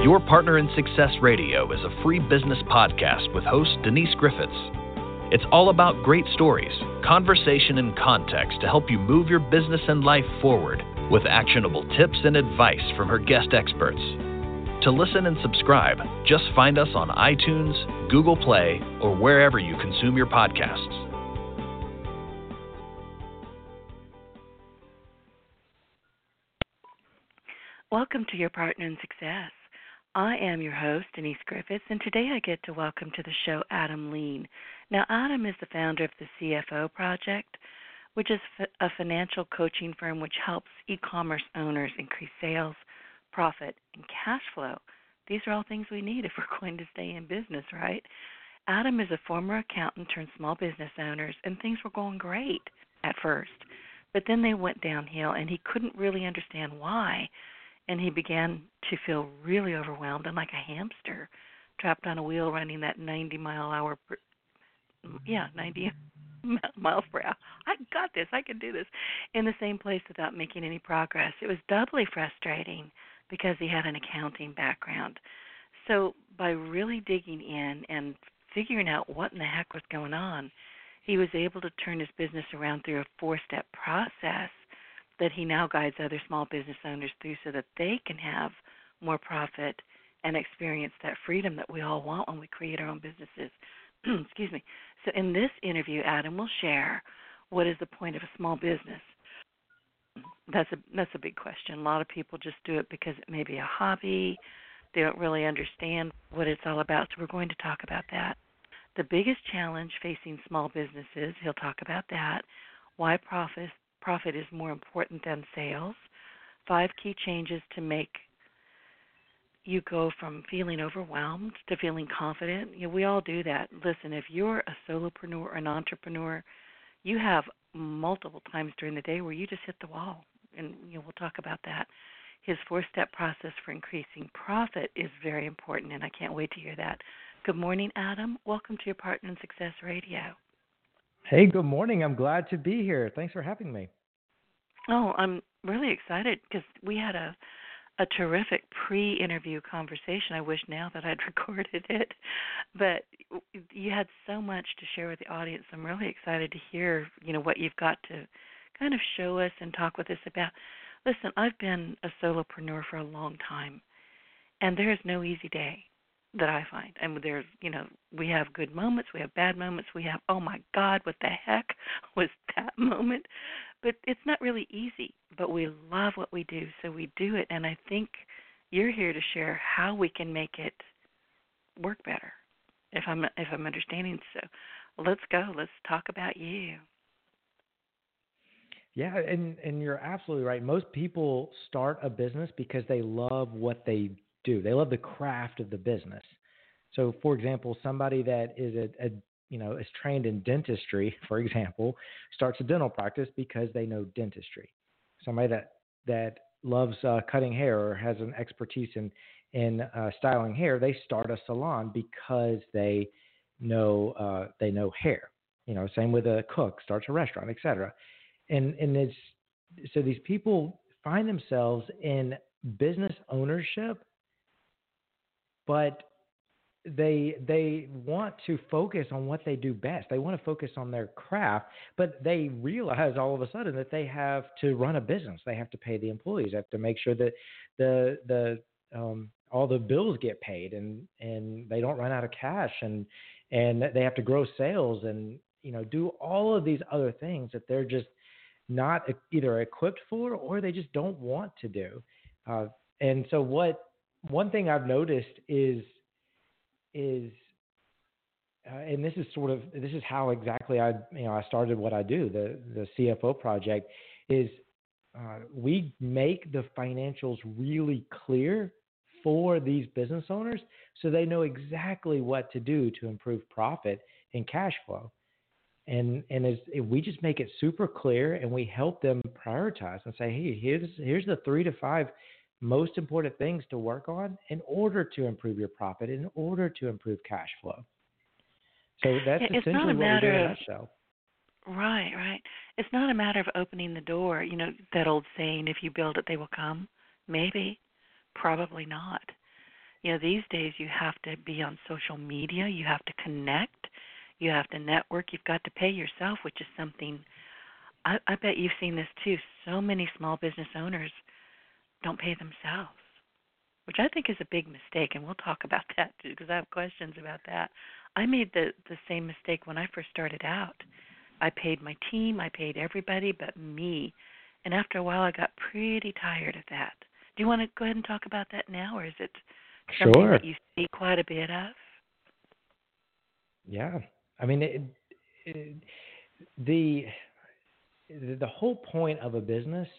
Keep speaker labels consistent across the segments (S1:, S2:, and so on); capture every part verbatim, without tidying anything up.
S1: Your Partner in Success Radio is a free business podcast with host Denise Griffiths. It's all about great stories, conversation, and context to help you move your business and life forward with actionable tips and advice from her guest experts. To listen and subscribe, just find us on iTunes, Google Play, or wherever you consume your podcasts.
S2: Welcome to Your Partner in Success. I am your host, Denise Griffiths, and today I get to welcome to the show Adam Lean. Now, Adam is the founder of the C F O Project, which is a financial coaching firm which helps e-commerce owners increase sales, profit, and cash flow. These are all things we need if we're going to stay in business, right? Adam is a former accountant turned small business owners, and things were going great at first. But then they went downhill, and he couldn't really understand why. And he began to feel really overwhelmed and like a hamster trapped on a wheel running that ninety mile hour, per, yeah, ninety miles per hour. I got this. I can do this in the same place without making any progress. It was doubly frustrating because he had an accounting background. So by really digging in and figuring out what in the heck was going on, he was able to turn his business around through a four-step process that he now guides other small business owners through so that they can have more profit and experience that freedom that we all want when we create our own businesses. Excuse me. So in this interview, Adam will share what is the point of a small business. That's a that's a big question. A lot of people just do it because it may be a hobby. They don't really understand what it's all about, so we're going to talk about that. The biggest challenge facing small businesses, he'll talk about that, why profit Profit is more important than sales. Five key changes to make you go from feeling overwhelmed to feeling confident. You know, we all do that. Listen, if you're a solopreneur or an entrepreneur, you have multiple times during the day where you just hit the wall, and you know, we'll talk about that. His four-step process for increasing profit is very important, and I can't wait to hear that. Good morning, Adam. Welcome to Your Partner in Success Radio.
S3: Hey, good morning. I'm glad to be here. Thanks for having me.
S2: Oh, I'm really excited because we had a, a terrific pre-interview conversation. I wish now that I'd recorded it. But you had so much to share with the audience. I'm really excited to hear, you know, what you've got to kind of show us and talk with us about. Listen, I've been a solopreneur for a long time, and there is no easy day that I find. And there's, you know, we have good moments, we have bad moments, we have, oh my God, what the heck was that moment? But it's not really easy, but we love what we do, so we do it. And I think you're here to share how we can make it work better, if I'm if I'm understanding. So let's go. Let's talk about you.
S3: Yeah, and, and you're absolutely right. Most people start a business because they love what they do. They love the craft of the business. So, for example, somebody that is a, a you know, is trained in dentistry, for example, starts a dental practice because they know dentistry. Somebody that that loves uh, cutting hair or has an expertise in in uh, styling hair, they start a salon because they know uh, they know hair. You know, same with a cook starts a restaurant, et cetera. And and it's so these people find themselves in business ownership, but they they want to focus on what they do best. They want to focus on their craft, but they realize all of a sudden that they have to run a business. They have to pay the employees. They have to make sure that the the um, all the bills get paid, and and they don't run out of cash, and and they have to grow sales, and you know do all of these other things that they're just not either equipped for or they just don't want to do. Uh, and so what one thing I've noticed is is, uh, and this is sort of, this is how exactly I, you know, I started what I do, the, the C F O project, is uh, we make the financials really clear for these business owners so they know exactly what to do to improve profit and cash flow. And and as, if we just make it super clear and we help them prioritize and say, hey, here's here's the three to five most important things to work on in order to improve your profit, in order to improve cash flow. So that's
S2: Yeah, it's
S3: essentially
S2: not a
S3: what we do in
S2: matter
S3: a
S2: of
S3: nutshell.
S2: right, right. It's not a matter of opening the door. You know that old saying, "If you build it, they will come." Maybe, probably not. You know, these days you have to be on social media, you have to connect, you have to network, you've got to pay yourself, which is something I, I bet you've seen this too. So many small business owners don't pay themselves, which I think is a big mistake, and we'll talk about that too because I have questions about that. I made the, the same mistake when I first started out. I paid my team, I paid everybody but me, and after a while I got pretty tired of that. Do you want to go ahead and talk about that now, or is it something
S3: Sure.
S2: that you see quite a bit of?
S3: Yeah. I mean, it, it, the the whole point of a business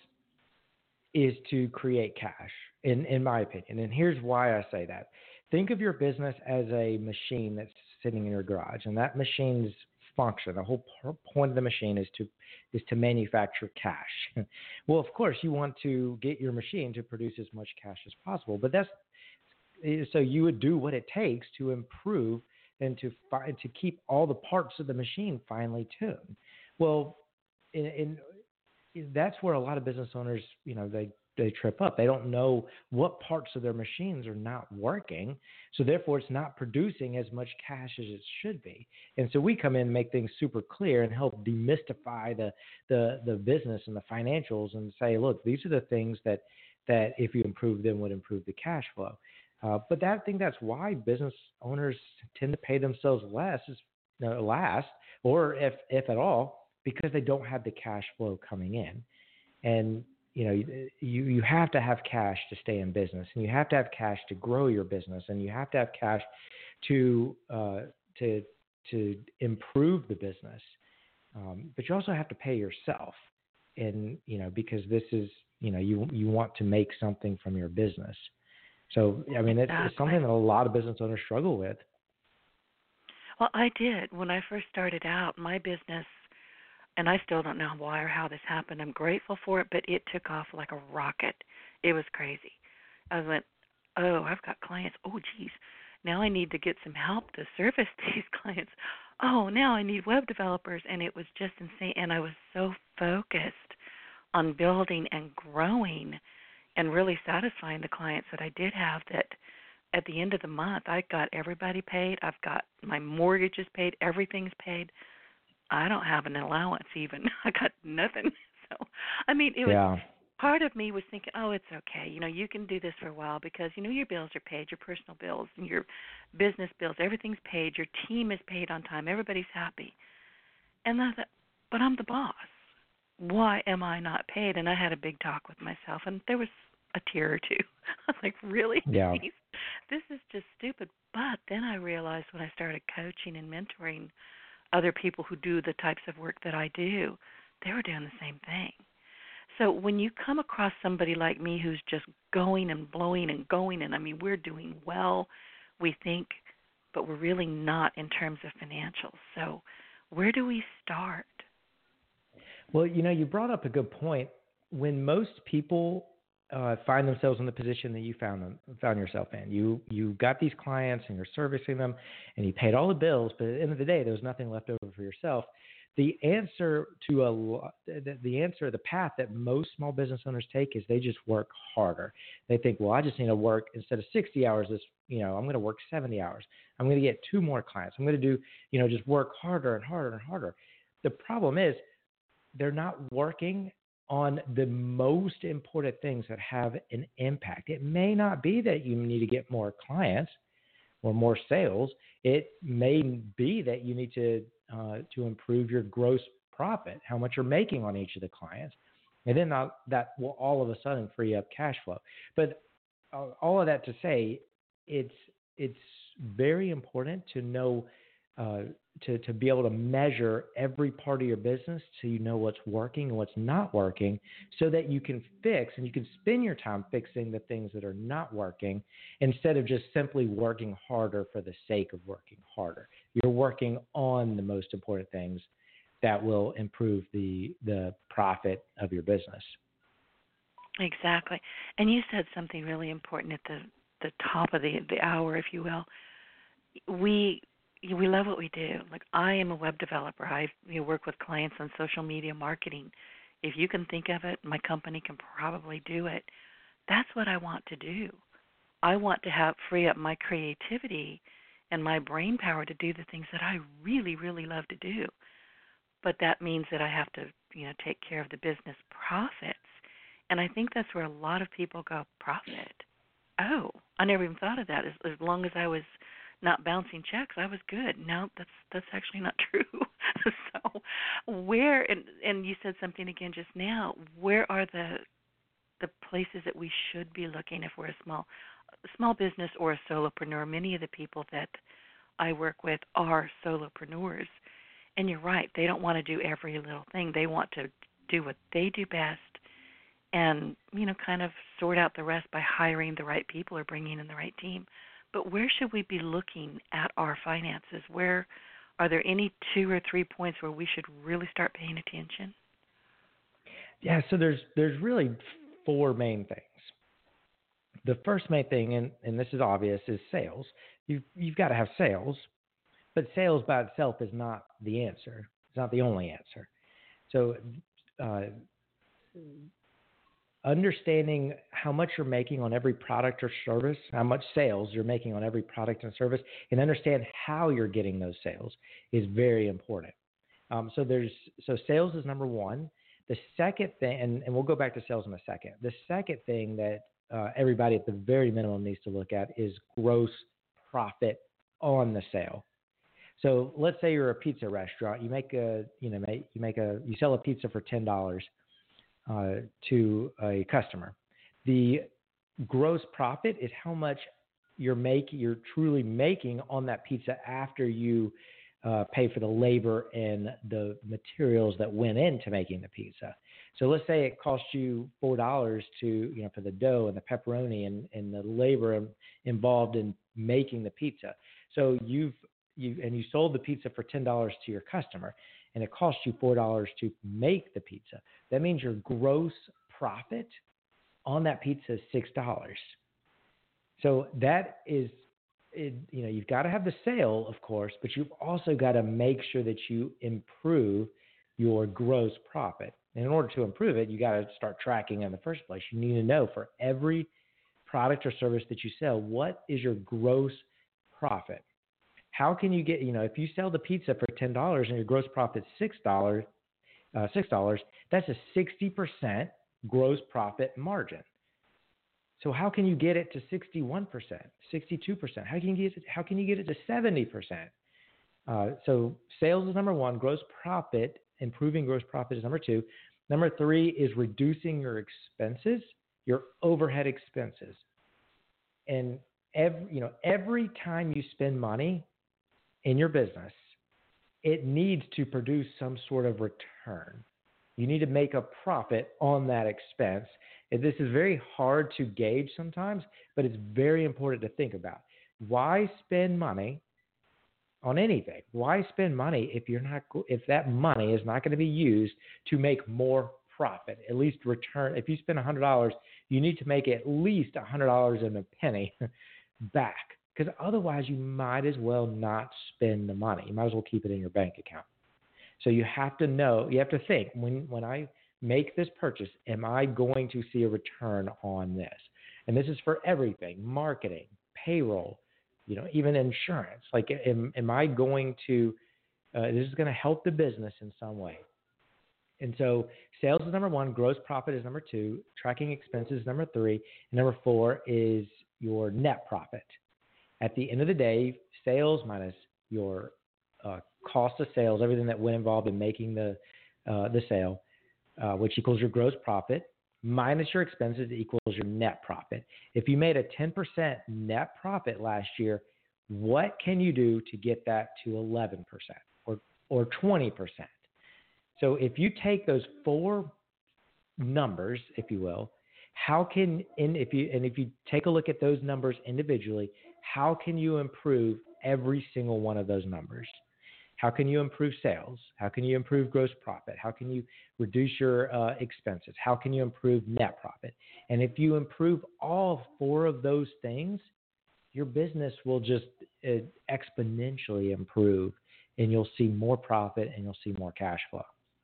S3: is to create cash, in in my opinion. And here's why I say that. Think of your business as a machine that's sitting in your garage, and that machine's function, the whole p- point of the machine is to is to manufacture cash. Well, of course, you want to get your machine to produce as much cash as possible, but that's eh, so you would do what it takes to improve and to fi- to keep all the parts of the machine finely tuned. Well, in, in that's where a lot of business owners, you know, they they trip up. They don't know what parts of their machines are not working, so therefore it's not producing as much cash as it should be. And so we come in and make things super clear and help demystify the the the business and the financials and say, look, these are the things that that if you improve them would improve the cash flow. Uh, but that, I think that's why business owners tend to pay themselves less, is, you know, last, or if if at all, because they don't have the cash flow coming in. And you know, you you have to have cash to stay in business, and you have to have cash to grow your business, and you have to have cash to uh, to to improve the business. Um, but you also have to pay yourself, and you know, because this is, you know, you you want to make something from your business. So I mean, it's, it's
S2: Exactly.
S3: something that a lot of business owners struggle with.
S2: Well, I did. When I first started out, my business, and I still don't know why or how this happened. I'm grateful for it, but it took off like a rocket. It was crazy. I went, oh, I've got clients. Oh, geez. Now I need to get some help to service these clients. Oh, now I need web developers. And it was just insane. And I was so focused on building and growing and really satisfying the clients that I did have that at the end of the month, I got everybody paid. I've got my mortgages paid. Everything's paid. I don't have an allowance even. I got nothing. So, I mean, it was
S3: Yeah,
S2: part of me was thinking, oh, it's okay. You know, you can do this for a while because, you know, your bills are paid, your personal bills and your business bills, everything's paid. Your team is paid on time. Everybody's happy. And I thought, but I'm the boss. Why am I not paid? And I had a big talk with myself, and there was a tear or two. I was like, really,
S3: yeah.
S2: Denise? This is just stupid. But then I realized when I started coaching and mentoring other people who do the types of work that I do, they were doing the same thing. So when you come across somebody like me who's just going and blowing and going, and I mean, we're doing well, we think, but we're really not in terms of financials. So where do we start?
S3: Well, you know, you brought up a good point. When most people uh, find themselves in the position that you found them, found yourself in, you you got these clients and you're servicing them, and you paid all the bills, but at the end of the day, there was nothing left over for yourself. The answer to a lo- the, the answer, the path that most small business owners take is they just work harder. They think, well, I just need to work instead of sixty hours. This, you know, I'm going to work seventy hours. I'm going to get two more clients. I'm going to do, you know, just work harder and harder and harder. The problem is, they're not working on the most important things that have an impact. It may not be that you need to get more clients or more sales. It may be that you need to uh, to improve your gross profit, how much you're making on each of the clients, and then that, that will all of a sudden free up cash flow. But uh, all of that to say, it's it's very important to know uh, to to be able to measure every part of your business so you know what's working and what's not working, so that you can fix and you can spend your time fixing the things that are not working instead of just simply working harder for the sake of working harder. You're working on the most important things that will improve the the profit of your business.
S2: Exactly. And you said something really important at the, the top of the, the hour, if you will. We we love what we do. Like, I am a web developer. I you know, work with clients on social media marketing. If you can think of it, my company can probably do it. That's what I want to do. I want to have free up my creativity and my brain power to do the things that I really, really love to do. But that means that I have to, you know, take care of the business profits. And I think that's where a lot of people go, profit. Oh, I never even thought of that. As, as long as I was not bouncing checks, I was good. No, that's that's actually not true. So where, and, and you said something again just now, where are the the places that we should be looking if we're a small small business or a solopreneur? Many of the people that I work with are solopreneurs. And you're right, they don't want to do every little thing. They want to do what they do best and, you know, kind of sort out the rest by hiring the right people or bringing in the right team. But where should we be looking at our finances? Where are there any two or three points where we should really start paying attention?
S3: Yeah, so there's there's really four main things. The first main thing, and, and this is obvious, is sales. You've, you've got to have sales, but sales by itself is not the answer. It's not the only answer. So uh, understanding how much you're making on every product or service, how much sales you're making on every product and service, and understand how you're getting those sales is very important. Um, so there's so sales is number one. The second thing, and, and we'll go back to sales in a second. The second thing that uh, everybody at the very minimum needs to look at is gross profit on the sale. So let's say you're a pizza restaurant. You make a, you know, make, you make a, you sell a pizza for ten dollars uh, to a customer. The gross profit is how much you're making, you're truly making on that pizza after you uh, pay for the labor and the materials that went into making the pizza. So let's say it cost you four dollars to, you know, for the dough and the pepperoni and, and the labor involved in making the pizza. So you've You, and you sold the pizza for ten dollars to your customer, and it cost you four dollars to make the pizza. That means your gross profit on that pizza is six dollars. So that is, it, you know, you've got to have the sale, of course, but you've also got to make sure that you improve your gross profit. And in order to improve it, you got to start tracking in the first place. You need to know for every product or service that you sell, what is your gross profit? How can you get, you know, if you sell the pizza for ten dollars and your gross profit is six dollars, uh, six dollars, that's a sixty percent gross profit margin. So how can you get it to sixty-one percent, sixty-two percent? How can you get it, how can you get it to seventy percent? Uh, so sales is number one, gross profit, improving gross profit is number two. Number three is reducing your expenses, your overhead expenses. And every, you know, every time you spend money in your business, it needs to produce some sort of return. You need to make a profit on that expense. And this is very hard to gauge sometimes, but it's very important to think about. Why spend money on anything? Why spend money if you're not, if that money is not going to be used to make more profit, at least return? If you spend one hundred dollars, you need to make at least one hundred dollars and a penny back. Because otherwise you might as well not spend the money. You might as well keep it in your bank account. So you have to know, you have to think, when, when I make this purchase, am I going to see a return on this? And this is for everything, marketing, payroll, you know, even insurance. Like, am, am I going to, uh, this is going to help the business in some way. And so sales is number one, gross profit is number two, tracking expenses is number three, and number four is your net profit. At the end of the day, sales minus your uh, cost of sales, everything that went involved in making the uh, the sale, uh, which equals your gross profit, minus your expenses equals your net profit. If you made a ten percent net profit last year, what can you do to get that to eleven percent or, or twenty percent? So if you take those four numbers, if you will, how can, and if you, and if you take a look at those numbers individually, how can you improve every single one of those numbers? How can you improve sales? How can you improve gross profit? How can you reduce your uh, expenses? How can you improve net profit? And if you improve all four of those things, your business will just uh, exponentially improve, and you'll see more profit and you'll see more cash flow.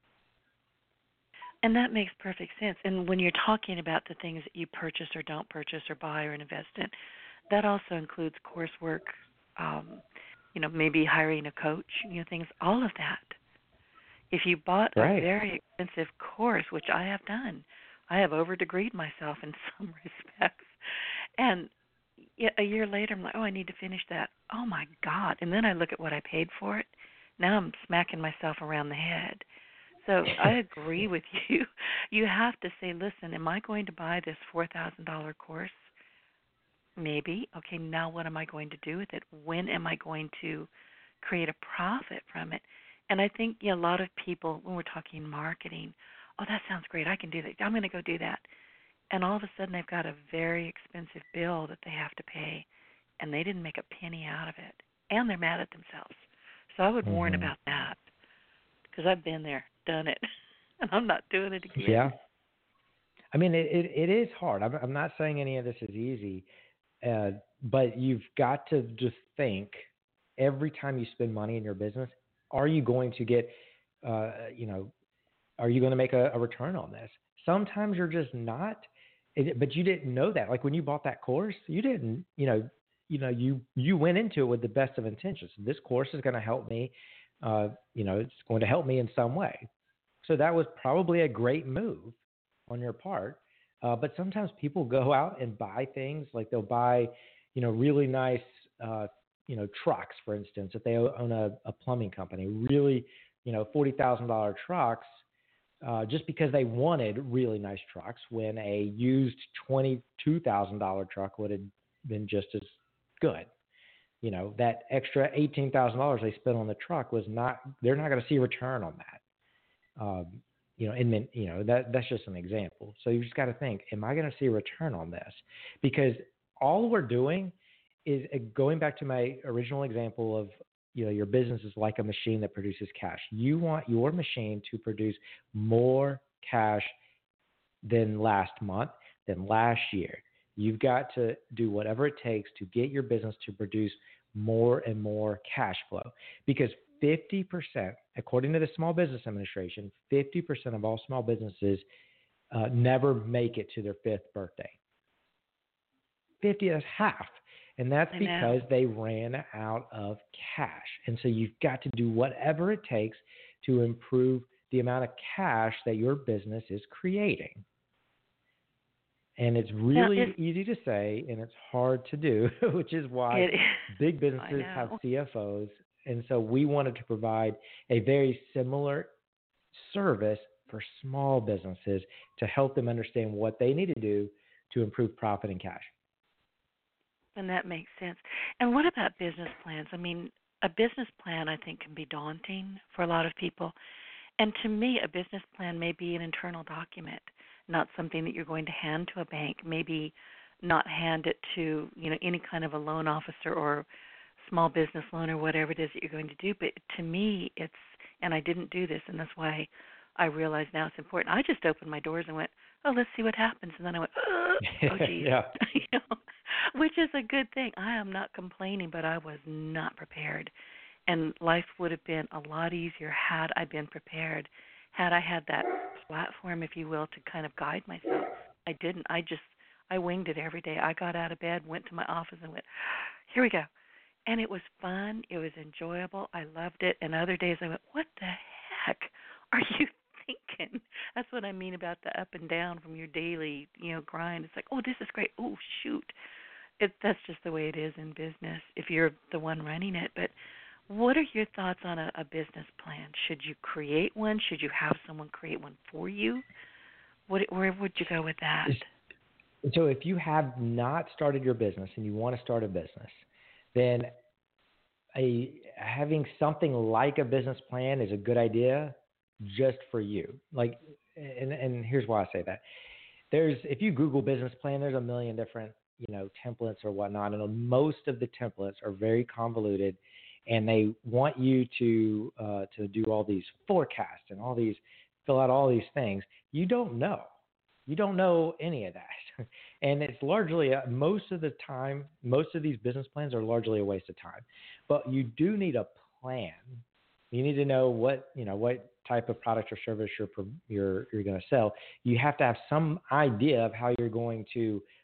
S2: And that makes perfect sense. And when you're talking about the things that you purchase or don't purchase or buy or invest in, that also includes coursework, um, you know, maybe hiring a coach, you know, things, all of that. If you bought a
S3: Right.
S2: very expensive course, which I have done, I have over-degreed myself in some respects, and a year later I'm like, oh, I need to finish that. Oh, my God. And then I look at what I paid for it. Now I'm smacking myself around the head. So I agree with you. You have to say, listen, am I going to buy this four thousand dollars course? Maybe. Okay, now what am I going to do with it? When am I going to create a profit from it? And I think, you know, a lot of people, when we're talking marketing, oh, that sounds great. I can do that. I'm going to go do that. And all of a sudden they've got a very expensive bill that they have to pay, and they didn't make a penny out of it. And they're mad at themselves. So I would warn
S3: Mm-hmm.
S2: about that, because I've been there, done it, and I'm not doing it again.
S3: Yeah. I mean, it, it, it is hard. I'm, I'm not saying any of this is easy, uh, but you've got to just think every time you spend money in your business, are you going to get, uh, you know, are you going to make a, a return on this? Sometimes you're just not, it, but you didn't know that. Like when you bought that course, you didn't, you know, you know, you, you went into it with the best of intentions. This course is going to help me, uh, you know, it's going to help me in some way. So that was probably a great move on your part. Uh, but sometimes people go out and buy things, like they'll buy, you know, really nice, uh, you know, trucks, for instance, if they own a, a plumbing company, really, you know, forty thousand dollars trucks, uh, just because they wanted really nice trucks, when a used twenty-two thousand dollars truck would have been just as good. You know, that extra eighteen thousand dollars they spent on the truck was not, they're not going to see a return on that. Um, you know, and then, you know, that that's just an example. So you just got to think, am I going to see a return on this? Because all we're doing is, uh, going back to my original example of, you know, your business is like a machine that produces cash. You want your machine to produce more cash than last month, than last year. You've got to do whatever it takes to get your business to produce more and more cash flow, because fifty percent, according to the Small Business Administration, fifty percent of all small businesses uh, never make it to their fifth birthday. fifty is half. And that's because they ran out of cash. And so you've got to do whatever it takes to improve the amount of cash that your business is creating. And it's really
S2: if,
S3: easy to say, and it's hard to do, which is why big businesses have C F Os. And so we wanted to provide a very similar service for small businesses to help them understand what they need to do to improve profit and cash.
S2: And that makes sense. And what about business plans? I mean, a business plan, I think, can be daunting for a lot of people. And to me, a business plan may be an internal document, not something that you're going to hand to a bank, maybe not hand it to, you know, any kind of a loan officer or small business loan or whatever it is that you're going to do. But to me, it's, and I didn't do this, and that's why I realize now it's important. I just opened my doors and went, oh, let's see what happens. And then I went, oh, oh geez.
S3: Yeah.
S2: you know, which is a good thing. I am not complaining, but I was not prepared. And life would have been a lot easier had I been prepared, had I had that platform, if you will, to kind of guide myself. I didn't. I just, I winged it every day. I got out of bed, went to my office, and went, here we go. And it was fun. It was enjoyable. I loved it. And other days I went, what the heck are you thinking? That's what I mean about the up and down from your daily, you know, grind. It's like, oh, this is great. Oh, shoot. It, that's just the way it is in business if you're the one running it. But what are your thoughts on a, a business plan? Should you create one? Should you have someone create one for you? What, where would you go with that?
S3: So if you have not started your business and you want to start a business, then a having something like a business plan is a good idea just for you. Like, and, and here's why I say that. There's, if you Google business plan, there's a million different, you know, templates or whatnot. And most of the templates are very convoluted, and they want you to, uh, to do all these forecasts and all these, fill out all these things. You don't know. You don't know any of that. And it's largely, uh, most of the time, most of these business plans are largely a waste of time. But you do need a plan. You need to know what, you know, what type of product or service you're you're you're going to sell. You have to have some idea of how you're going to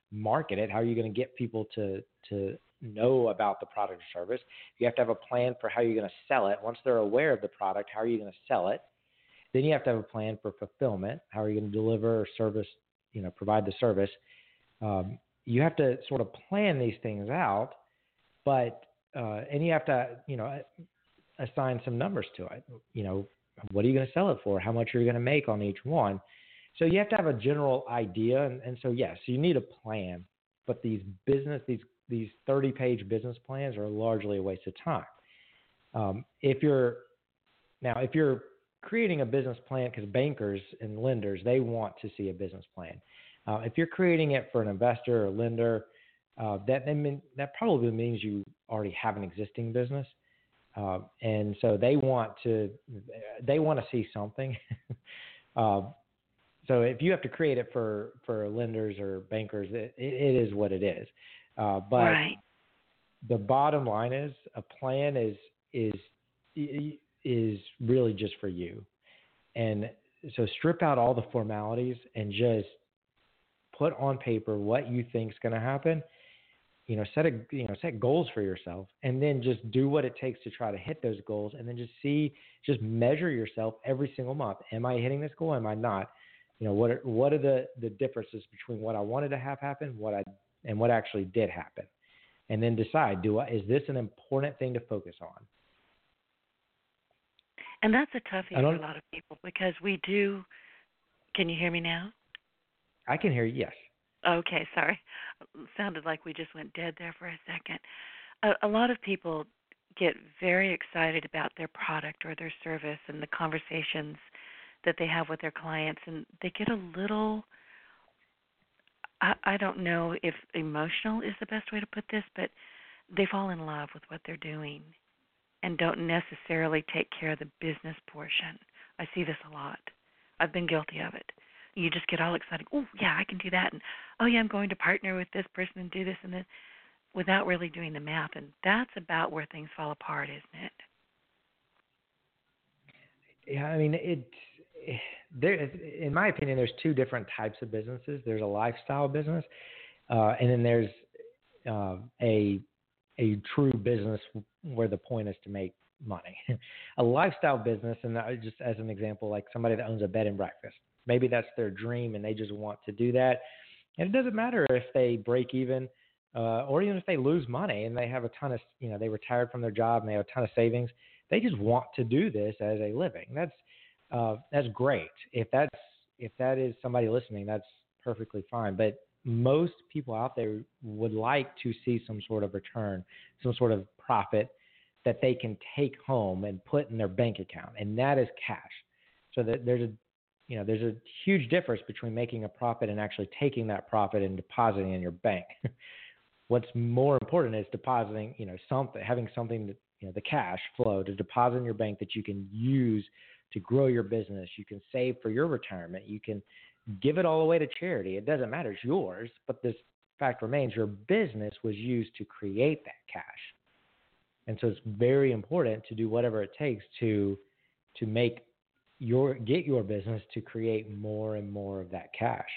S3: market it? How are you going to get people to to know about the product or service? You have to have a plan for how you're going to sell it. Once they're aware of the product, how are you going to sell it? Then you have to have a plan for fulfillment. How are you going to deliver or service, you know, provide the service? Um, you have to sort of plan these things out, but uh, and you have to, you know, assign some numbers to it. You know, what are you going to sell it for? How much are you going to make on each one? So you have to have a general idea, and, and so yes, you need a plan. But these business, these these thirty-page business plans are largely a waste of time. Um, if you're now, if you're creating a business plan, because bankers and lenders, they want to see a business plan. Uh, if you're creating it for an investor or lender, uh, that mean, that probably means you already have an existing business, uh, and so they want to they want to see something. uh, so if you have to create it for, for lenders or bankers, it, it is what it is. Uh, but
S2: right.
S3: The bottom line is a plan is is is really just for you. And so strip out all the formalities and just put on paper what you think is going to happen. You know, set a you know set goals for yourself, and then just do what it takes to try to hit those goals, and then just see, just measure yourself every single month. Am I hitting this goal? Am I not? You know, what are, what are the, the differences between what I wanted to have happen, what I and what actually did happen, and then decide: do I is this an important thing to focus on?
S2: And that's a toughie for a lot of people, because we do. Can you hear me now?
S3: I can hear you. Yes.
S2: Okay, sorry. It sounded like we just went dead there for a second. A, a lot of people get very excited about their product or their service and the conversations that they have with their clients, and they get a little, I, I don't know if emotional is the best way to put this, but they fall in love with what they're doing and don't necessarily take care of the business portion. I see this a lot. I've been guilty of it. You just get all excited. Oh, yeah, I can do that. And, oh, yeah, I'm going to partner with this person and do this and this, without really doing the math. And that's about where things fall apart, isn't it?
S3: Yeah, I mean, it, there, in my opinion, there's two different types of businesses. There's a lifestyle business, uh, and then there's uh, a a true business where the point is to make money. A lifestyle business, and just as an example, like somebody that owns a bed and breakfast. Maybe that's their dream, and they just want to do that. And it doesn't matter if they break even, uh, or even if they lose money and they have a ton of, you know, they retired from their job and they have a ton of savings. They just want to do this as a living. That's uh, that's great. If that's if that is somebody listening, that's perfectly fine. But most people out there would like to see some sort of return, some sort of profit that they can take home and put in their bank account, and that is cash. So that there's a You know, there's a huge difference between making a profit and actually taking that profit and depositing in your bank. What's more important is depositing, you know, something, having something that, you know, the cash flow to deposit in your bank that you can use to grow your business. You can save for your retirement. You can give it all away to charity. It doesn't matter. It's yours. But this fact remains, your business was used to create that cash. And so it's very important to do whatever it takes to to make your get your business to create more and more of that cash.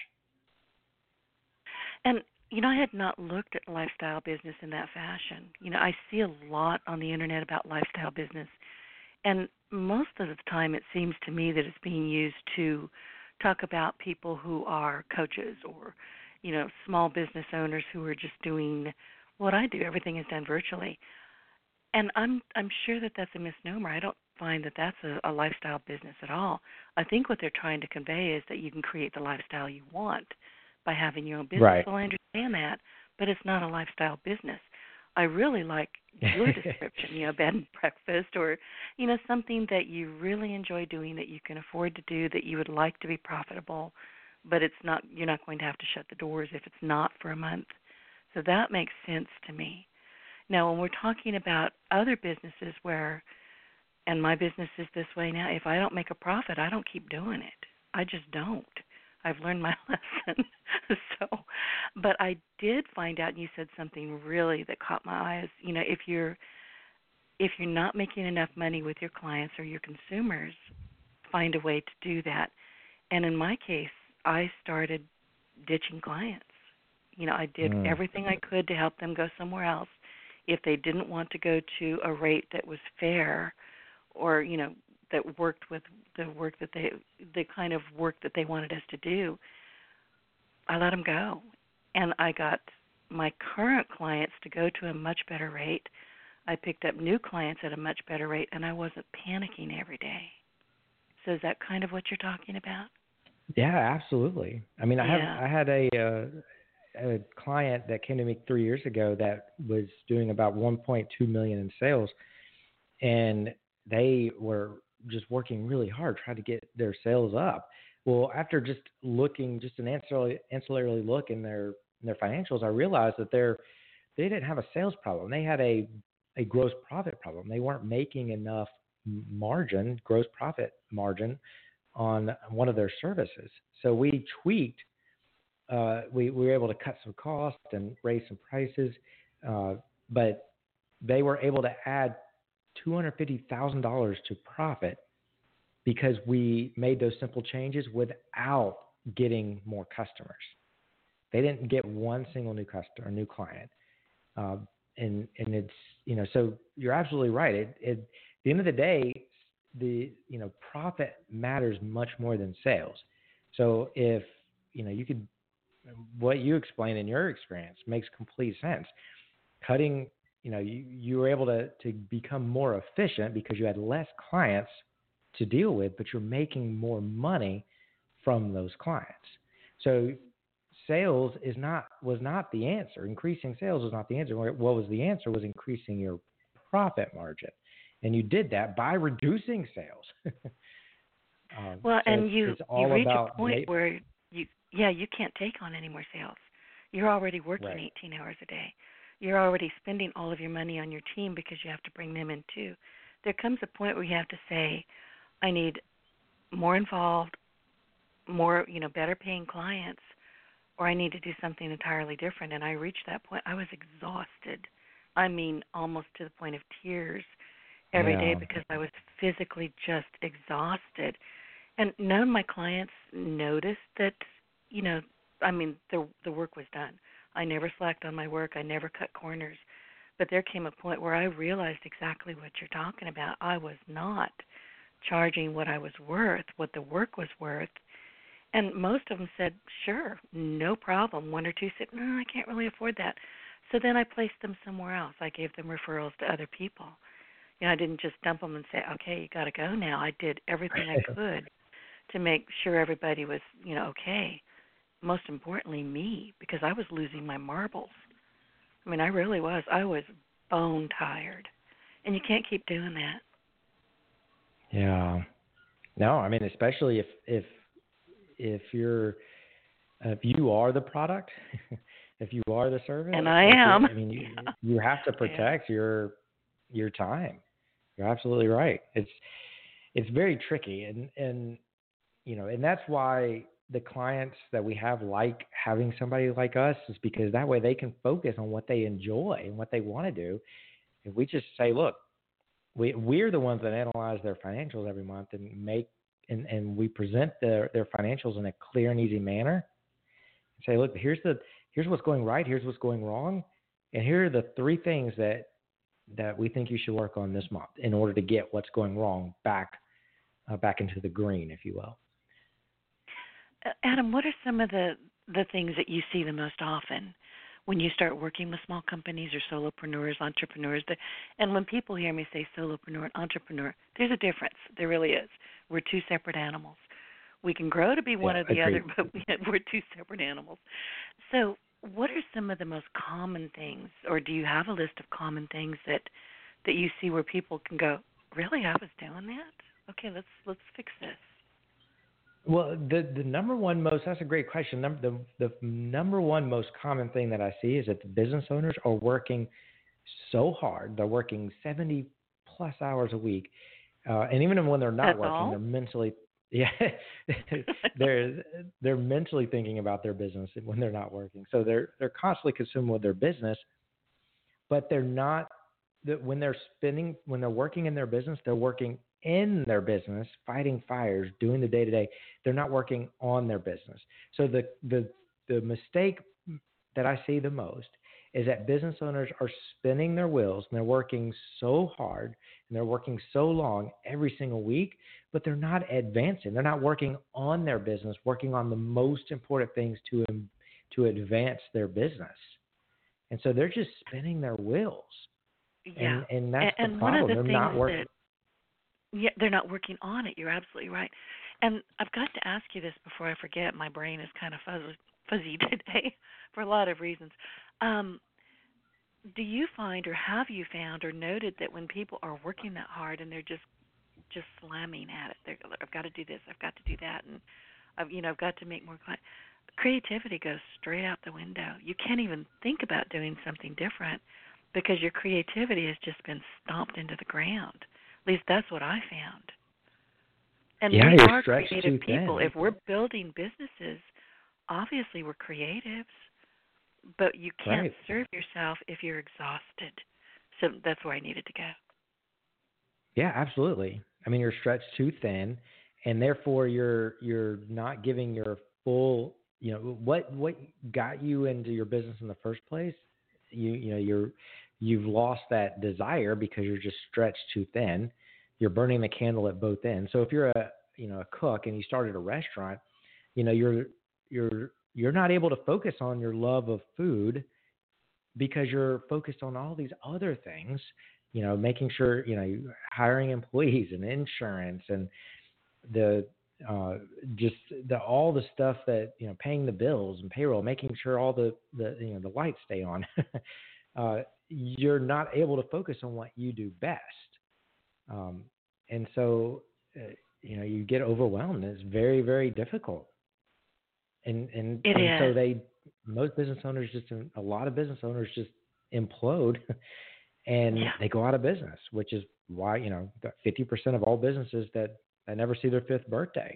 S2: And, you know, I had not looked at lifestyle business in that fashion. You know, I see a lot on the internet about lifestyle business, and most of the time it seems to me that it's being used to talk about people who are coaches or, you know, small business owners who are just doing what I do. Everything is done virtually. And I'm I'm sure that that's a misnomer. I don't find that that's a, a lifestyle business at all. I think what they're trying to convey is that you can create the lifestyle you want by having your own business.
S3: Right.
S2: Well, I understand that, but it's not a lifestyle business. I really like your description, you know, bed and breakfast, or, you know, something that you really enjoy doing, that you can afford to do, that you would like to be profitable, but it's not, you're not going to have to shut the doors if it's not for a month. So that makes sense to me. Now, when we're talking about other businesses where, and my business is this way now, if I don't make a profit, I don't keep doing it. I just don't. I've learned my lesson. so, but I did find out, and you said something really that caught my eye, is, you know, if you're if you're not making enough money with your clients or your consumers, find a way to do that. And in my case, I started ditching clients. You know, I did
S3: Mm.
S2: everything I could to help them go somewhere else if they didn't want to go to a rate that was fair, or you know, that worked with the work that they, the kind of work that they wanted us to do. I let them go, and I got my current clients to go to a much better rate. I picked up new clients at a much better rate, and I wasn't panicking every day. So is that kind of what you're talking about?
S3: Yeah, absolutely. I mean, I have
S2: Yeah.
S3: I had a uh, a client that came to me three years ago that was doing about one point two million in sales, and they were just working really hard trying to get their sales up. Well, after just looking, just an ancillary ancillary look in their in their financials, I realized that they're they didn't have a sales problem. They had a a gross profit problem. They weren't making enough margin, gross profit margin on one of their services. So we tweaked, uh, we, we were able to cut some costs and raise some prices, uh, but they were able to add two hundred fifty thousand dollars to profit because we made those simple changes without getting more customers. They didn't get one single new customer, new client. Uh, and, and it's, you know, so you're absolutely right. It, it, at the end of the day, the, you know, profit matters much more than sales. So if, you know, you could, what you explain in your experience makes complete sense. Cutting, you know, you, you were able to, to become more efficient because you had less clients to deal with, but you're making more money from those clients. So sales is not, was not the answer. Increasing sales was not the answer. What was the answer was increasing your profit margin. And you did that by reducing sales. um,
S2: Well,
S3: so
S2: and
S3: it's,
S2: you
S3: it's
S2: you
S3: all
S2: reach
S3: about
S2: a point
S3: rate.
S2: where you yeah you can't take on any more sales. You're already working
S3: Right.
S2: eighteen hours a day. You're already spending all of your money on your team because you have to bring them in too. There comes a point where you have to say, I need more involved, more you know better paying clients, or I need to do something entirely different. And I reached that point. I was exhausted. I mean, almost to the point of tears every day
S3: Yeah.
S2: because I was physically just exhausted. And none of my clients noticed that, you know, I mean, the the work was done. I never slacked on my work. I never cut corners. But there came a point where I realized exactly what you're talking about. I was not charging what I was worth, what the work was worth. And most of them said, sure, no problem. One or two said, no, I can't really afford that. So then I placed them somewhere else. I gave them referrals to other people. You know, I didn't just dump them and say, okay, you got to go now. I did everything I could to make sure everybody was, you know, okay. Most importantly, me, because I was losing my marbles. I mean, I really was. I was bone tired. And you can't keep doing that.
S3: Yeah. No, I mean, especially if, if, if you're, if you are the product, if you are the service,
S2: And I
S3: if
S2: am.
S3: you're, I mean, you,
S2: Yeah.
S3: you have to protect
S2: Yeah.
S3: your, your time. You're absolutely right. It's, it's very tricky. And, and, you know, and that's why the clients that we have like having somebody like us is because that way they can focus on what they enjoy and what they want to do. If we just say, look, we, we're the ones that analyze their financials every month and make, and, and we present their, their financials in a clear and easy manner. Say, look, here's the, here's what's going right. Here's what's going wrong. And here are the three things that, that we think you should work on this month in order to get what's going wrong back, uh, back into the green, if you will.
S2: Adam, what are some of the, the things that you see the most often when you start working with small companies or solopreneurs, entrepreneurs? The, and when people hear me say solopreneur and entrepreneur, there's a difference. There really is. We're two separate animals. We can grow to be one
S3: Yeah,
S2: or the
S3: agreed.
S2: other, but we, we're two separate animals. So what are some of the most common things, or do you have a list of common things that, that you see where people can go, really, I was doing that? Okay, let's let's fix this.
S3: Well, the, the number one most, that's a great question. Number, the, the number one most common thing that I see is that the business owners are working so hard. They're working seventy plus hours a week. Uh, and even when they're not
S2: That's
S3: working,
S2: all?
S3: they're mentally, yeah, they're, they're mentally thinking about their business when they're not working. So they're, they're constantly consumed with their business, but they're not, that when they're spending, when they're working in their business, they're working in their business, fighting fires, doing the day to day. They're not working on their business. So the, the, the mistake that I see the most is that business owners are spinning their wheels and they're working so hard and they're working so long every single week, but they're not advancing. They're not working on their business, working on the most important things to to advance their business. And so they're just spinning their wheels.
S2: Yeah.
S3: And, and that's
S2: and,
S3: the
S2: and one of
S3: problem.
S2: the
S3: They're
S2: things
S3: not working.
S2: that, yeah, they're not working on it. You're absolutely right. And I've got to ask you this before I forget. My brain is kind of fuzzy, fuzzy today for a lot of reasons. Um, do you find, or have you found, or noted that when people are working that hard and they're just just slamming at it, they're, I've got to do this, I've got to do that, and I've, you know, I've got to make more clients. Creativity goes straight out the window. You can't even think about doing something different because your creativity has just been stomped into the ground. At least that's what I found. And
S3: Yeah,
S2: we
S3: you're
S2: are
S3: stretched
S2: creative
S3: too
S2: people.
S3: thin.
S2: If we're building businesses, obviously we're creatives, but you can't
S3: Right.
S2: serve yourself if you're exhausted. So that's where I needed to go.
S3: Yeah, absolutely. I mean, you're stretched too thin, and therefore you're you're not giving your full. You know what what got you into your business in the first place. You you know you're you've lost that desire because you're just stretched too thin. You're burning the candle at both ends. So if you're a you know a cook and you started a restaurant, you know you're you're you're not able to focus on your love of food because you're focused on all these other things, you know, making sure, you know, hiring employees and insurance and the, uh, just the, all the stuff that, you know, paying the bills and payroll, making sure all the, the, you know, the lights stay on, uh, you're not able to focus on what you do best. Um, and so, uh, you know, you get overwhelmed. It's very, very difficult. And, and,
S2: It
S3: and so
S2: is.
S3: they, most business owners just, a lot of business owners just implode and
S2: Yeah.
S3: they go out of business, which is why, you know, fifty percent of all businesses that, that never see their fifth birthday.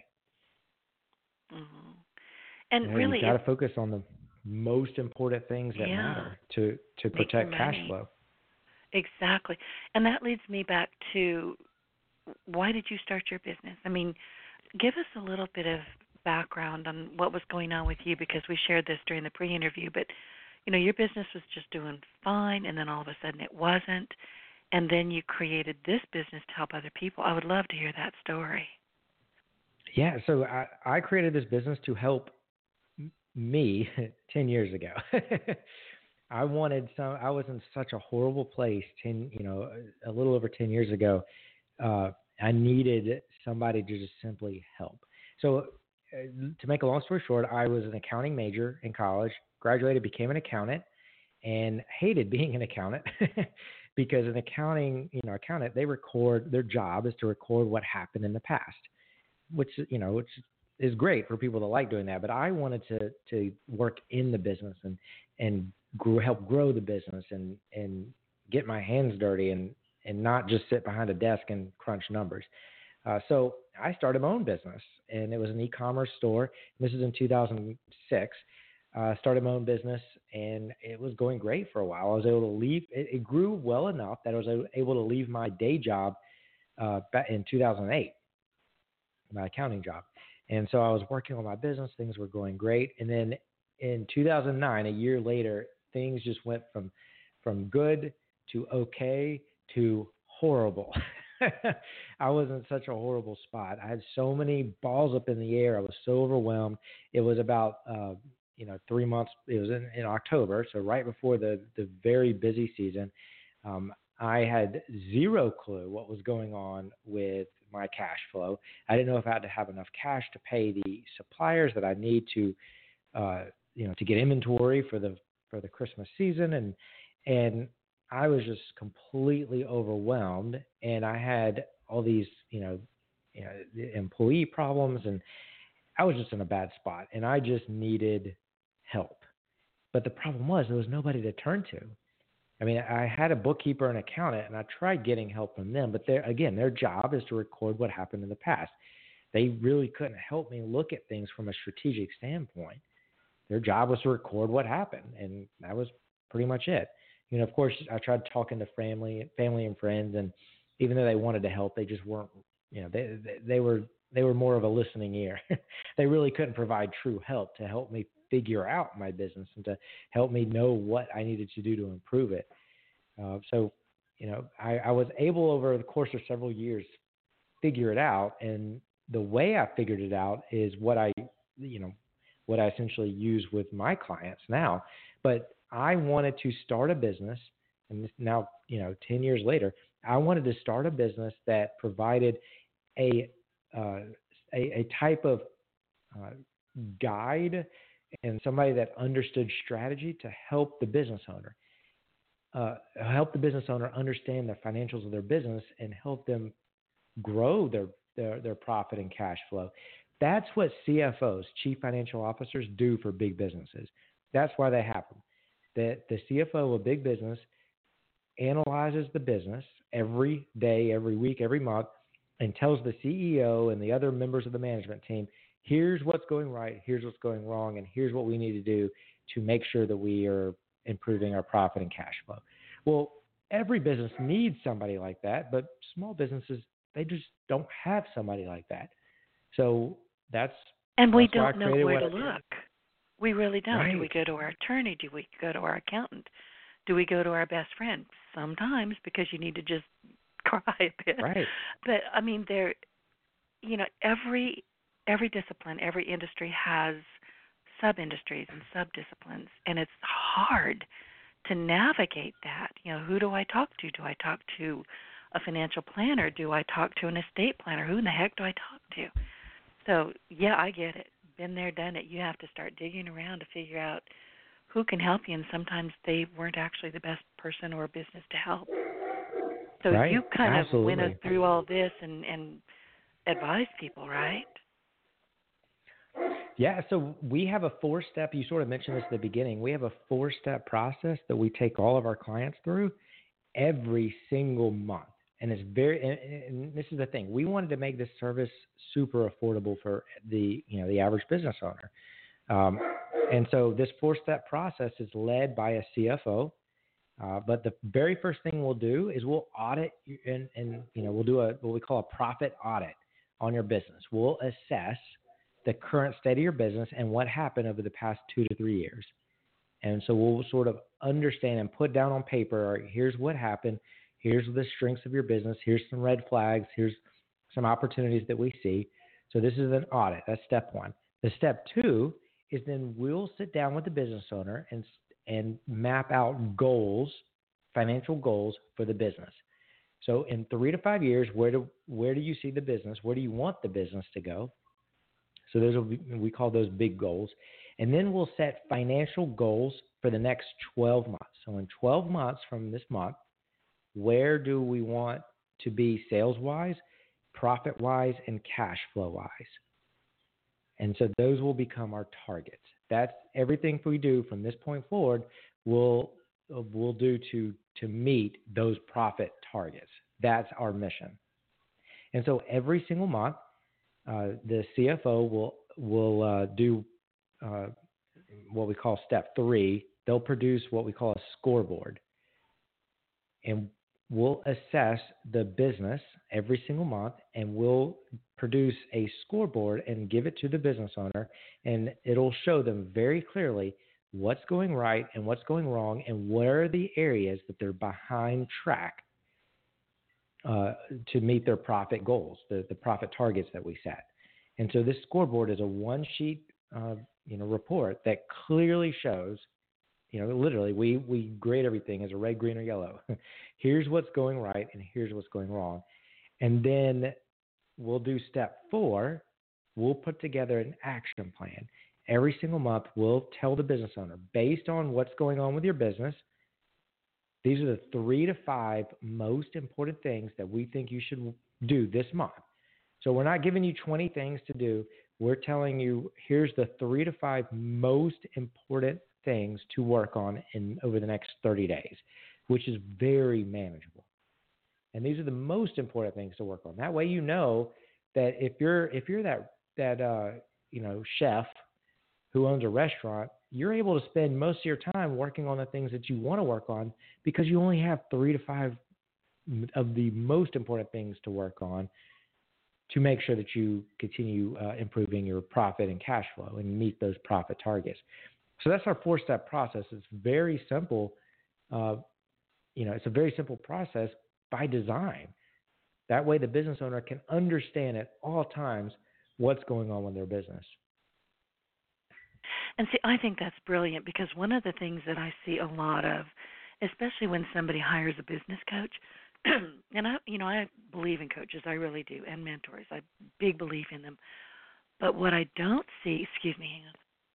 S2: Mm-hmm. And
S3: You know,
S2: really,
S3: you've got
S2: it's,
S3: to focus on the most important things that
S2: yeah,
S3: matter to, to
S2: making
S3: protect cash
S2: money.
S3: flow.
S2: Exactly. And that leads me back to, why did you start your business? I mean, give us a little bit of background on what was going on with you, because we shared this during the pre-interview, but, you know, your business was just doing fine, and then all of a sudden it wasn't, and then you created this business to help other people. I would love to hear that story.
S3: Yeah. So I, I created this business to help me ten years ago. I wanted some, I was in such a horrible place ten, you know, a little over ten years ago. Uh, I needed somebody to just simply help. So uh, to make a long story short, I was an accounting major in college, graduated, became an accountant, and hated being an accountant because an accounting, you know, accountant, they record, their job is to record what happened in the past, which, you know, which is great for people that like doing that. But I wanted to, to work in the business and, and grow, help grow the business and, and get my hands dirty and, and not just sit behind a desk and crunch numbers. Uh, so I started my own business, and it was an e-commerce store. This is in two thousand six. Uh, started my own business, and it was going great for a while. I was able to leave. It, it grew well enough that I was able to leave my day job uh, back in two thousand eight, my accounting job. And so I was working on my business. Things were going great. And then in two thousand nine, a year later, things just went from from good to okay to horrible. I was in such a horrible spot. I had so many balls up in the air. I was so overwhelmed. It was about, uh, you know, three months. It was in, in October, so right before the, the very busy season. Um, I had zero clue what was going on with my cash flow. I didn't know if I had to have enough cash to pay the suppliers that I need to, uh, you know, to get inventory for the for the Christmas season, and and I was just completely overwhelmed, and I had all these, you know, you know, employee problems, and I was just in a bad spot, and I just needed help. But the problem was there was nobody to turn to. I mean, I had a bookkeeper and accountant, and I tried getting help from them, but they're, again, their job is to record what happened in the past. They really couldn't help me look at things from a strategic standpoint. Their job was to record what happened, and that was pretty much it. You know, of course, I tried talking to family, family and friends, and even though they wanted to help, they just weren't. You know, they they, they were they were more of a listening ear. They really couldn't provide true help to help me figure out my business and to help me know what I needed to do to improve it. Uh, so, you know, I, I was able over the course of several years figure it out. And the way I figured it out is what I, you know, what I essentially use with my clients now. But I wanted to start a business, and this now, you know, ten years later, I wanted to start a business that provided a uh, a, a type of uh, guide and somebody that understood strategy to help the business owner, uh, help the business owner understand the financials of their business and help them grow their, their, their profit and cash flow. That's what C F Os, chief financial officers, do for big businesses. That's why they have them. The, the C F O of a big business analyzes the business every day, every week, every month, and tells the C E O and the other members of the management team, here's what's going right, here's what's going wrong, and here's what we need to do to make sure that we are improving our profit and cash flow. Well, every business needs somebody like that, but small businesses, they just don't have somebody like that. So that's
S2: and we
S3: that's why
S2: don't
S3: I
S2: know
S3: created
S2: where to
S3: what I did.
S2: look. We really don't.
S3: Right.
S2: Do we go to our attorney? Do we go to our accountant? Do we go to our best friend? Sometimes, because you need to just cry a bit.
S3: Right.
S2: But I mean, there, you know, every every discipline, every industry has sub-industries and sub-disciplines, and it's hard to navigate that. You know, who do I talk to? Do I talk to a financial planner? Do I talk to an estate planner? Who in the heck do I talk to? So, yeah, I get it. Been there, done it. You have to start digging around to figure out who can help you, and sometimes they weren't actually the best person or business to help. So
S3: Right.
S2: you kind
S3: Absolutely.
S2: of went us through all this and, and advised people, right?
S3: Yeah, so we have a four-step, you sort of mentioned this at the beginning, we have a four-step process that we take all of our clients through every single month. And it's very, and, and this is the thing, we wanted to make this service super affordable for the, you know, the average business owner. Um, and so this four-step process is led by a C F O. Uh, but the very first thing we'll do is we'll audit and, and, you know, we'll do a, what we call a profit audit on your business. We'll assess the current state of your business and what happened over the past two to three years. And so we'll sort of understand and put down on paper, all right, here's what happened. Here's the strengths of your business. Here's some red flags. Here's some opportunities that we see. So this is an audit. That's step one. The step two is then we'll sit down with the business owner and and map out goals, financial goals for the business. So in three to five years, where do where do you see the business? Where do you want the business to go? So those will be, we call those big goals. And then we'll set financial goals for the next twelve months. So in twelve months from this month, where do we want to be sales-wise, profit-wise, and cash flow-wise? And so those will become our targets. That's everything we do from this point forward. We'll we'll do to to meet those profit targets. That's our mission. And so every single month, uh, the C F O will will uh, do uh, what we call step three. They'll produce what we call a scoreboard, and we'll assess the business every single month, and we'll produce a scoreboard and give it to the business owner, and it'll show them very clearly what's going right and what's going wrong and where are the areas that they're behind track uh, to meet their profit goals, the, the profit targets that we set. And so this scoreboard is a one-sheet uh, you know, report that clearly shows, you know, literally, we, we grade everything as a red, green, or yellow. Here's what's going right, and here's what's going wrong. And then we'll do step four. We'll put together an action plan. Every single month, we'll tell the business owner, based on what's going on with your business, these are the three to five most important things that we think you should do this month. So we're not giving you twenty things to do. We're telling you, here's the three to five most important things to work on in over the next thirty days, which is very manageable. And these are the most important things to work on. That way, you know that if you're if you're that that uh, you know chef who owns a restaurant, you're able to spend most of your time working on the things that you want to work on because you only have three to five of the most important things to work on to make sure that you continue uh, improving your profit and cash flow and meet those profit targets. So that's our four-step process. It's very simple. Uh, you know, it's a very simple process by design. That way the business owner can understand at all times what's going on with their business.
S2: And see, I think that's brilliant because one of the things that I see a lot of, especially when somebody hires a business coach, and I, you know, I believe in coaches, I really do, and mentors. I big belief in them. But what I don't see, excuse me, hang on.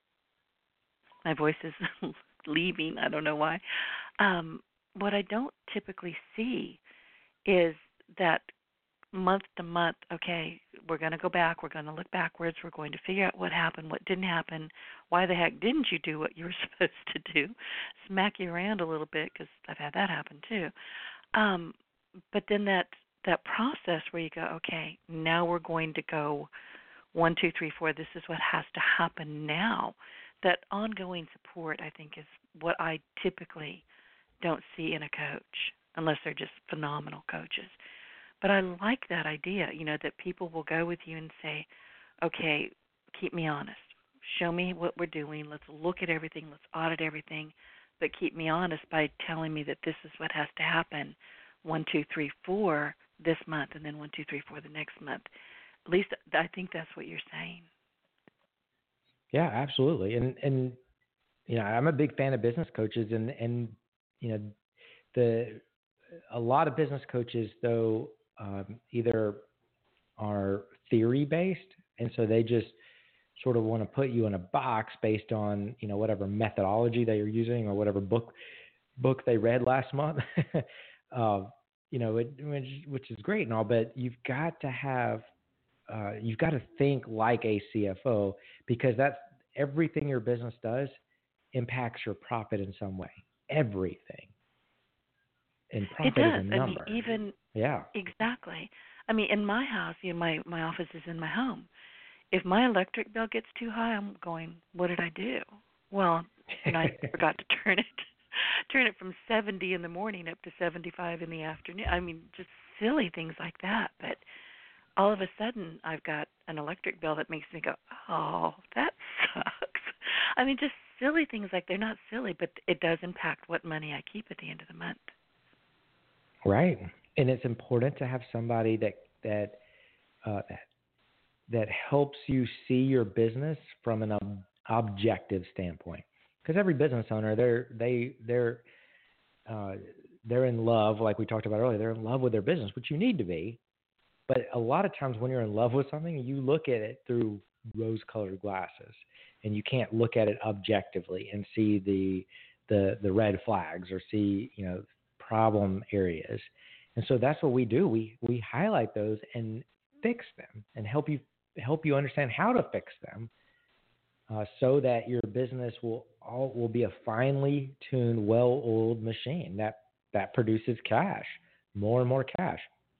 S2: My voice is leaving. I don't know why. Um, what I don't typically see is that month to month, okay, we're going to go back, we're going to look backwards, we're going to figure out what happened, what didn't happen, why the heck didn't you do what you were supposed to do, smack you around a little bit, because I've had that happen too. Um, but then that, that process where you go, okay, now we're going to go one, two, three, four, this is what has to happen now. That ongoing support, I think, is what I typically don't see in a coach, unless they're just phenomenal coaches. But I like that idea, you know, that people will go with you and say, okay, keep me honest. Show me what we're doing. Let's look at everything. Let's audit everything. But keep me honest by telling me that this is what has to happen one, two, three, four this month, and then one, two, three, four the next month. At least I think that's what you're saying.
S3: Yeah, absolutely. And, and you know, I'm a big fan of business coaches, and, and you know, the a lot of business coaches, though, um, either are theory-based, and so they just sort of want to put you in a box based on, you know, whatever methodology that you're using or whatever book book they read last month. uh, you know, it, which, which is great and all, but you've got to have, uh, you've got to think like a C F O, because that's everything your business does impacts your profit in some way. Everything. And profit
S2: It does.
S3: is a number.
S2: I mean, even
S3: yeah,
S2: exactly. I mean, in my house, you know, my my office is in my home. If my electric bill gets too high, I'm going, what did I do? Well, you know, I forgot to turn it turn it from seventy in the morning up to seventy-five in the afternoon. I mean, just silly things like that. But all of a sudden, I've got an electric bill that makes me go, oh, that sucks. I mean, just silly things like they're not silly, but it does impact what money I keep at the end of the month.
S3: Right. And it's important to have somebody that that uh, that, that helps you see your business from an ob- objective standpoint. Because every business owner, they're they they're uh, they're in love, like we talked about earlier. They're in love with their business, which you need to be. But a lot of times, when you're in love with something, you look at it through rose-colored glasses, and you can't look at it objectively and see the the the red flags or see, you know, problem areas. And so that's what we do. We we highlight those and fix them and help you help you understand how to fix them, uh, so that your business will all will be a finely tuned, well-oiled machine that that produces cash, more and more cash.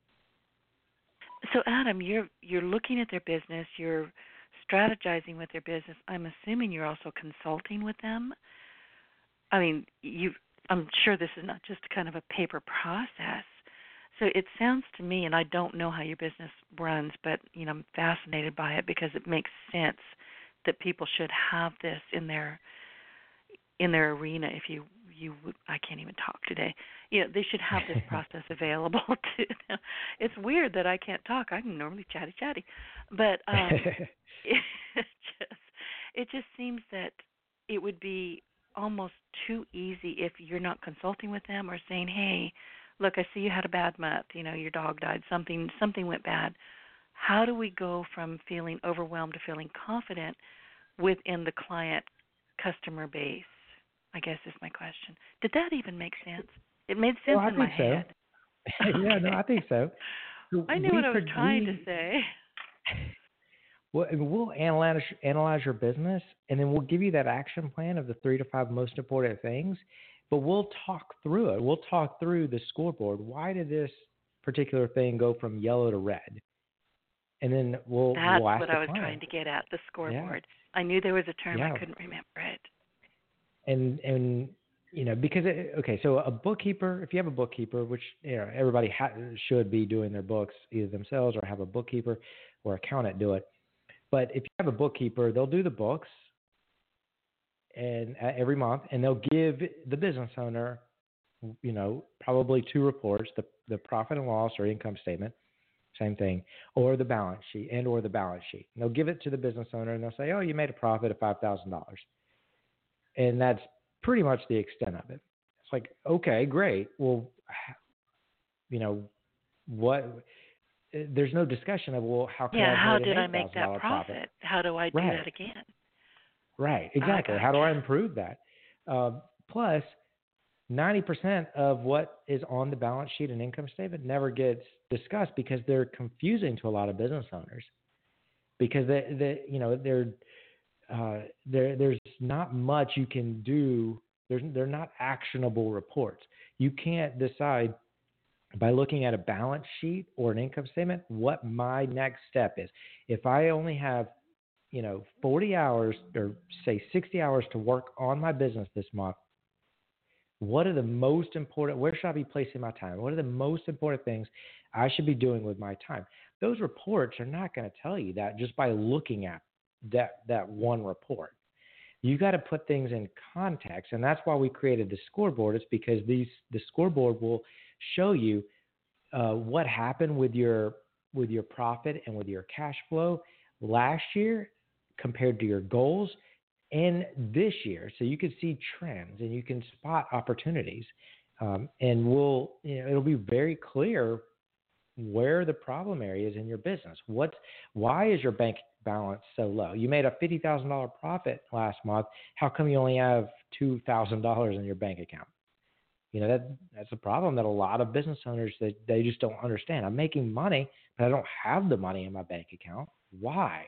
S2: So Adam, you're you're looking at their business, you're strategizing with their business. I'm assuming you're also consulting with them. I mean, you I'm sure this is not just kind of a paper process. So it sounds to me, and I don't know how your business runs, but you know, I'm fascinated by it because it makes sense that people should have this in their in their arena. If you you would, I can't even talk today. You know, they should have this process available to them. It's weird that I can't talk. I'm normally chatty chatty, but um, it just it just seems that it would be almost too easy if you're not consulting with them or saying, hey, look, I see you had a bad month, you know, your dog died, something something went bad. How do we go from feeling overwhelmed to feeling confident within the client customer base? I guess is my question. Did that even make sense? It made sense
S3: well, I
S2: in my
S3: think so.
S2: head.
S3: yeah,
S2: Okay.
S3: no, I think so.
S2: I knew
S3: we
S2: what I was
S3: pro-
S2: trying
S3: we,
S2: to say.
S3: Well, we'll analyze analyze your business, and then we'll give you that action plan of the three to five most important things. But we'll talk through it. We'll talk through the scoreboard. Why did this particular thing go from yellow to red? And then we'll
S2: That's
S3: we'll ask
S2: what
S3: the
S2: I was
S3: client.
S2: trying to get at, the
S3: Yeah.
S2: scoreboard. I knew there was a term.
S3: Yeah.
S2: I couldn't remember it.
S3: And and you know, because it, okay, so a bookkeeper, if you have a bookkeeper, which you know everybody ha- should be doing their books either themselves or have a bookkeeper or accountant do it. But if you have a bookkeeper, they'll do the books and uh, every month, and they'll give the business owner, you know, probably two reports: the the profit and loss or income statement, same thing, or the balance sheet and or the balance sheet. And they'll give it to the business owner, and they'll say, "Oh, you made a profit of five thousand dollars," and that's pretty much the extent of it. It's like, okay, great. Well, you know, what? There's no discussion of, well, how could I
S2: Yeah,
S3: have
S2: how
S3: made an
S2: did I
S3: eight
S2: make
S3: thousand
S2: that
S3: dollar profit?
S2: profit? How do I do
S3: Right.
S2: that again?
S3: Right,
S2: I
S3: exactly. How do I
S2: gotcha.
S3: improve that? Uh, plus, ninety percent of what is on the balance sheet and income statement never gets discussed because they're confusing to a lot of business owners. Because they, they you know, they're, uh, there, there's not much you can do. There's, they're not actionable reports. You can't decide by looking at a balance sheet or an income statement what my next step is. If I only have you know, forty hours or say sixty hours to work on my business this month, what are the most important, where should I be placing my time? What are the most important things I should be doing with my time? Those reports are not going to tell you that just by looking at that, that one report. You got to put things in context. And that's why we created the scoreboard. It's because these, the scoreboard will show you uh, what happened with your, with your profit and with your cash flow last year compared to your goals and this year. So you can see trends and you can spot opportunities. Um, and we'll, you know, it'll be very clear where the problem area is in your business. What's, why is your bank balance so low? You made a fifty thousand dollars profit last month. How come you only have two thousand dollars in your bank account? You know, that that's a problem that a lot of business owners, that they just don't understand. I'm making money, but I don't have the money in my bank account. Why?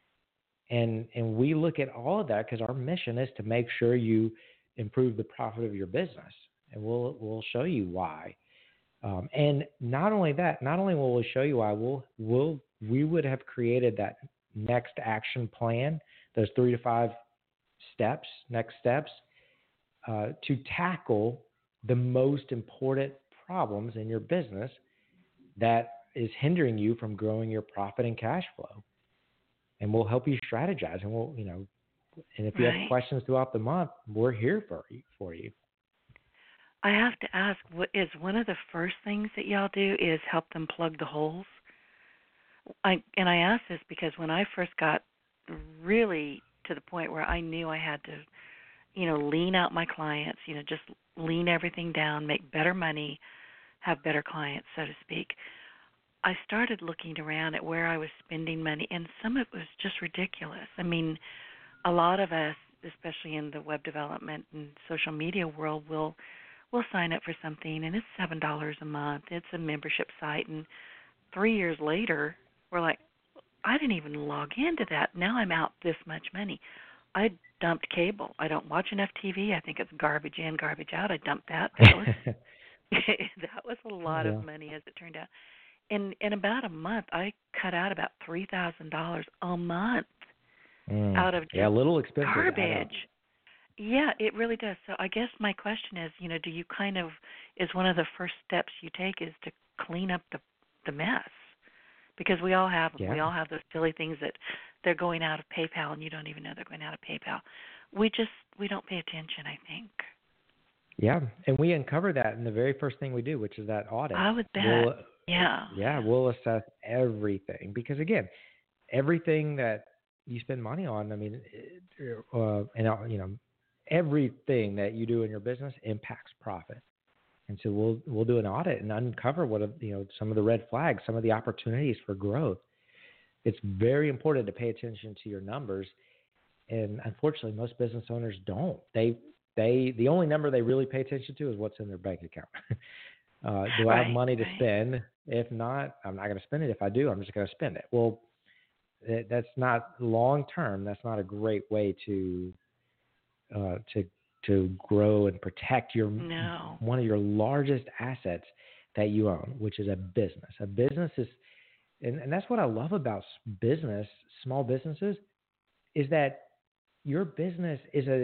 S3: And and we look at all of that because our mission is to make sure you improve the profit of your business, and we'll we'll show you why. Um, and not only that, not only will we show you why, we'll we'll we would have created that next action plan, those three to five steps, next steps, uh, to tackle the most important problems in your business that is hindering you from growing your profit and cash flow. And we'll help you strategize, and we'll, you know, and if you have
S2: Right.
S3: questions throughout the month, we're here for you. For you.
S2: I have to ask, what is one of the first things that y'all do is help them plug the holes? I and I ask this because when I first got really to the point where I knew I had to, you know, lean out my clients, you know, just lean everything down, make better money, have better clients, so to speak. I started looking around at where I was spending money, and some of it was just ridiculous. I mean, a lot of us, especially in the web development and social media world, will will sign up for something, and it's seven dollars a month. It's a membership site, and three years later, we're like, I didn't even log into that. Now I'm out this much money. I dumped cable. I don't watch enough T V. I think it's garbage in, garbage out. I dumped that. That was that was a lot
S3: Yeah.
S2: of money, as it turned out. In in about a month, I cut out about three thousand dollars a month
S3: Mm.
S2: out of
S3: Yeah, a
S2: just
S3: little expenses add up.
S2: garbage. Yeah, it really does. So I guess my question is, you know, do you kind of, is one of the first steps you take is to clean up the the mess? Because we all have them.
S3: Yeah.
S2: We all have those silly things that they're going out of PayPal and you don't even know they're going out of PayPal. We just we don't pay attention, I think.
S3: Yeah, and we uncover that in the very first thing we do, which is that audit.
S2: I would bet.
S3: We'll,
S2: Yeah.
S3: yeah, we'll assess everything because again, everything that you spend money on, I mean, it- uh, and uh, you know, everything that you do in your business impacts profit. And so we'll we'll do an audit and uncover what are, you know, some of the red flags, some of the opportunities for growth. It's very important to pay attention to your numbers, and unfortunately, most business owners don't. They they the only number they really pay attention to is what's in their bank account. uh, do I have
S2: Right,
S3: money to
S2: right.
S3: spend? If not, I'm not going to spend it. If I do, I'm just going to spend it. Well, that- that's not long term. That's not a great way to uh, to to grow and protect your
S2: No.
S3: one of your largest assets that you own, which is a business. A business is, and, and that's what I love about s- business, small businesses, is that your business is a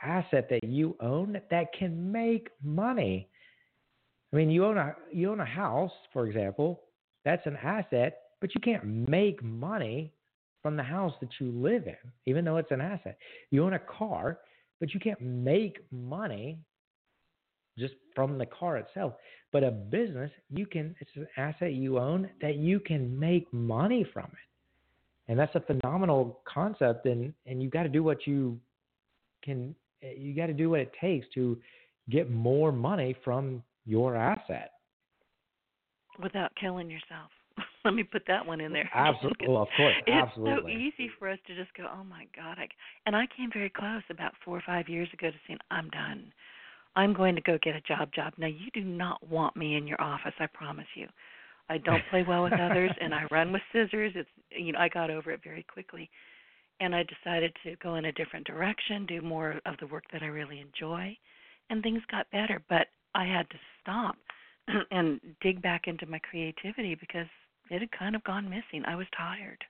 S3: asset that you own that can make money. I mean, you own a you own a house, for example. That's an asset, but you can't make money from the house that you live in, even though it's an asset. You own a car, but you can't make money just from the car itself. But a business, you can. It's an asset you own that you can make money from it, and that's a phenomenal concept. And and you've got to do what you can. You got to do what it takes to get more money from your asset
S2: without killing yourself. Let me put that one in there.
S3: Absolutely. Well, of course.
S2: It's
S3: Absolutely.
S2: so easy for us to just go, oh, my God. I, and I came very close about four or five years ago to saying, I'm done. I'm going to go get a job job. Now, you do not want me in your office, I promise you. I don't play well with others, and I run with scissors. It's you know, I got over it very quickly. And I decided to go in a different direction, do more of the work that I really enjoy, and things got better. But I had to stop and dig back into my creativity because it had kind of gone missing. I was tired.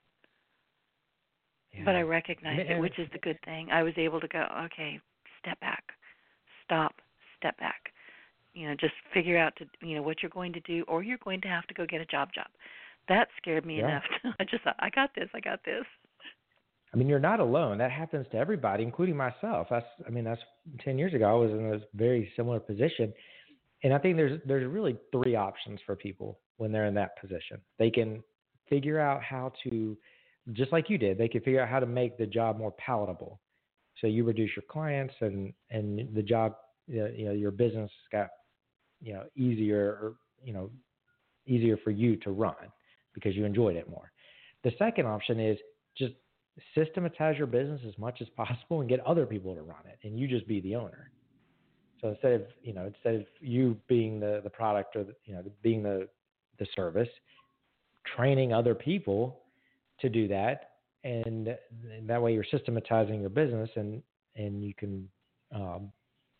S2: Yeah. But I recognized it, which is the good thing. I was able to go, okay, step back, stop, step back. You know, just figure out to you know what you're going to do, or you're going to have to go get a job job. That scared me
S3: yeah.
S2: enough. I just thought, I got this, I got this.
S3: I mean, you're not alone. That happens to everybody, including myself. That's, I mean, that's ten years ago. I was in a very similar position. And I think there's there's really three options for people when they're in that position. They can figure out how to, just like you did, they can figure out how to make the job more palatable. So you reduce your clients and, and the job, you know, your business got, you know, easier, or, you know, easier for you to run because you enjoyed it more. The second option is just systematize your business as much as possible and get other people to run it, and you just be the owner. So instead of, you know, instead of you being the, the product or, the, you know, being the, the service, training other people to do that. And, and that way you're systematizing your business, and, and you can, um,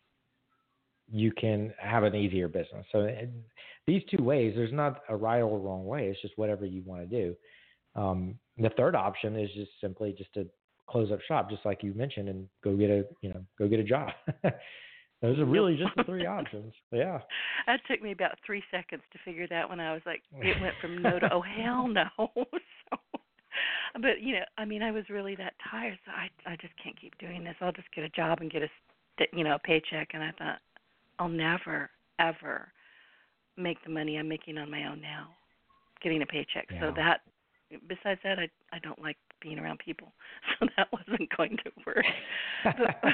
S3: you can have an easier business. So these two ways, there's not a right or wrong way. It's just whatever you want to do. Um, the third option is just simply just to close up shop, just like you mentioned, and go get a, you know, go get a job. Those are really just the three options. Yeah.
S2: That took me about three seconds to figure that one out. I was like, it went from no to, oh, hell no. So, but, you know, I mean, I was really that tired, so I I just can't keep doing this. I'll just get a job and get a, you know, a paycheck. And I thought, I'll never, ever make the money I'm making on my own now, getting a paycheck. Yeah. So that, besides that, I I don't like being around people. So that wasn't going to work. But,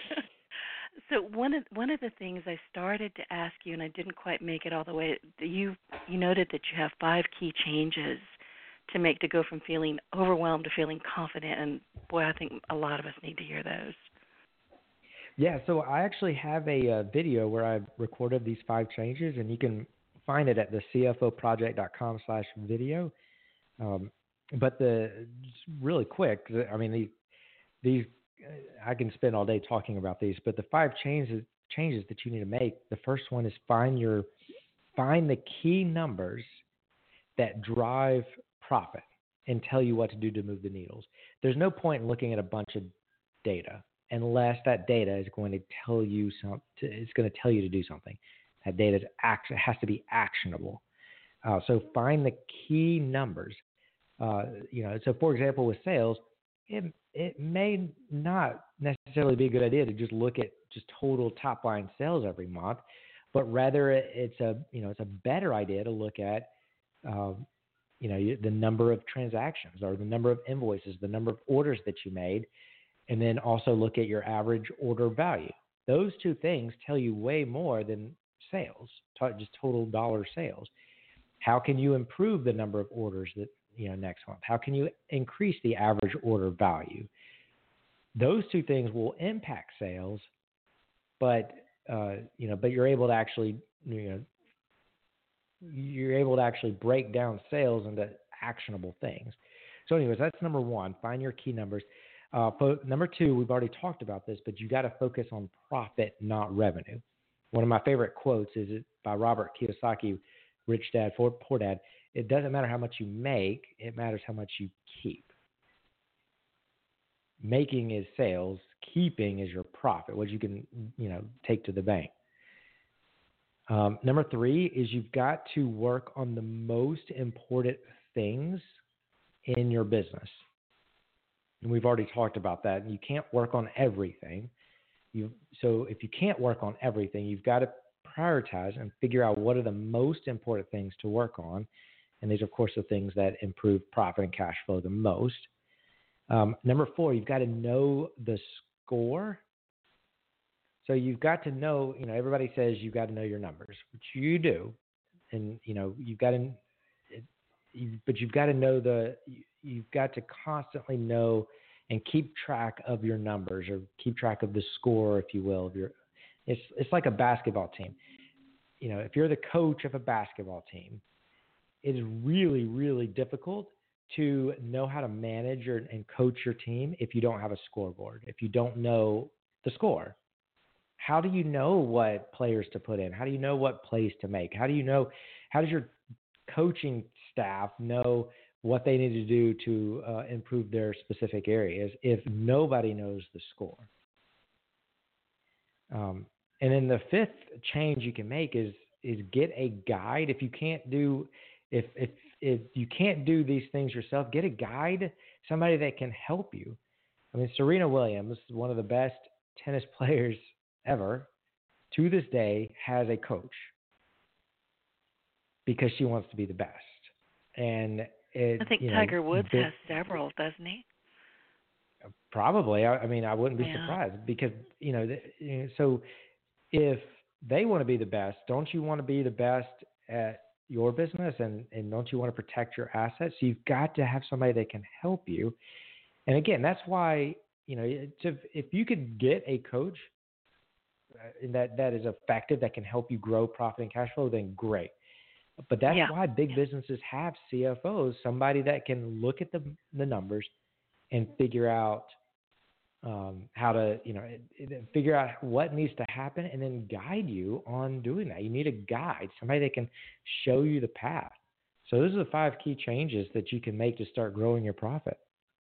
S2: so one of one of the things I started to ask you, and I didn't quite make it all the way, you you noted that you have five key changes to make to go from feeling overwhelmed to feeling confident, and boy, I think a lot of us need to hear those.
S3: Yeah, so I actually have a uh, video where I recorded these five changes, and you can find it at the C F O project dot com slash video. Um, but the just really quick, I mean, these these I can spend all day talking about these, but the five changes changes that you need to make. The first one is find your find the key numbers that drive profit and tell you what to do to move the needles. There's no point in looking at a bunch of data unless that data is going to tell you some. It's going to tell you to do something. That data is act, has to be actionable. Uh, so find the key numbers. Uh, you know, so for example, with sales, it it may not necessarily be a good idea to just look at just total top line sales every month, but rather it's a you know it's a better idea to look at uh, you know the number of transactions or the number of invoices, the number of orders that you made, and then also look at your average order value. Those two things tell you way more than sales, just total dollar sales. How can you improve the number of orders that you know next month? How can you increase the average order value? Those two things will impact sales, but uh, you know, but you're able to actually you know you're able to actually break down sales into actionable things. So, anyways, that's number one. Find your key numbers. Uh, fo- number two, we've already talked about this, but you got to focus on profit, not revenue. One of my favorite quotes is it by Robert Kiyosaki, Rich Dad, Poor Dad. It doesn't matter how much you make, it matters how much you keep. Making is sales, keeping is your profit, what you can, you know, take to the bank. Um, number three is you've got to work on the most important things in your business. And we've already talked about that. You can't work on everything. You so if you can't work on everything, you've got to prioritize and figure out what are the most important things to work on. And these, of course, are things that improve profit and cash flow the most. Um, number four, you've got to know the score. So you've got to know, you know, everybody says you've got to know your numbers, which you do. And, you know, you've got to, you, but you've got to know the, you've got to constantly know and keep track of your numbers, or keep track of the score, if you will, of your, it's, it's like a basketball team. You know, if you're the coach of a basketball team, it is really, really difficult to know how to manage your, and coach your team if you don't have a scoreboard, if you don't know the score. How do you know what players to put in? How do you know what plays to make? How do you know, how does your coaching staff know what they need to do to uh, improve their specific areas if nobody knows the score? Um, and then the fifth change you can make is is get a guide. If you can't do if if if you can't do these things yourself, get a guide, somebody that can help you. I mean, Serena Williams, one of the best tennis players ever, to this day has a coach because she wants to be the best. And it,
S2: I think
S3: you know,
S2: Tiger Woods
S3: this,
S2: has several, doesn't he?
S3: Probably. I, I mean, I wouldn't be
S2: Yeah.
S3: surprised because, you know, the, you know, so if they want to be the best, don't you want to be the best at your business, and, and don't you want to protect your assets? So you've got to have somebody that can help you. And again, that's why, you know, to, if you could get a coach that, that is effective, that can help you grow profit and cash flow, then great. But that's
S2: Yeah.
S3: why big businesses have C F Os, somebody that can look at the the numbers and figure out um, how to, you know, it, it, figure out what needs to happen and then guide you on doing that. You need a guide, somebody that can show you the path. So those are the five key changes that you can make to start growing your profit.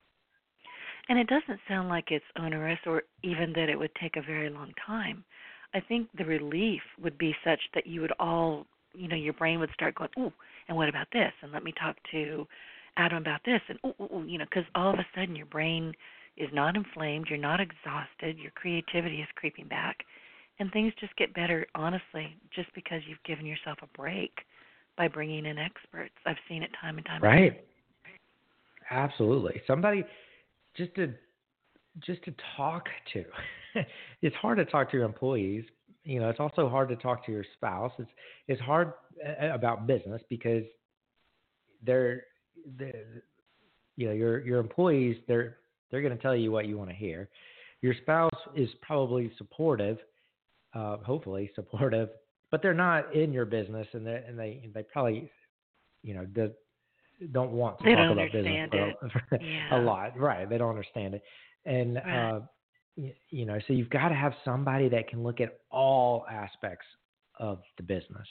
S2: And it doesn't sound like it's onerous or even that it would take a very long time. I think the relief would be such that you would all, you know, your brain would start going, ooh, and what about this? And let me talk to Adam about this. And, ooh, ooh, ooh, you know, because all of a sudden your brain is not inflamed, you're not exhausted, your creativity is creeping back, and things just get better, honestly, just because you've given yourself a break by bringing in experts. I've seen it time and time again.
S3: Right. Absolutely. Somebody just to just to talk to. It's hard to talk to your employees. You know, it's also hard to talk to your spouse. It's it's hard about business because they're, they're you know, your your employees, they're they're going to tell you what you want to hear. Your spouse is probably supportive, uh, hopefully supportive, but they're not in your business, and they and they they probably, you know, the, don't want to
S2: They
S3: talk
S2: don't
S3: about business
S2: understand
S3: for
S2: it.
S3: a,
S2: Yeah.
S3: a lot, right? They don't understand it, and
S2: Right.
S3: uh, you, you know, so you've got to have somebody that can look at all aspects of the business,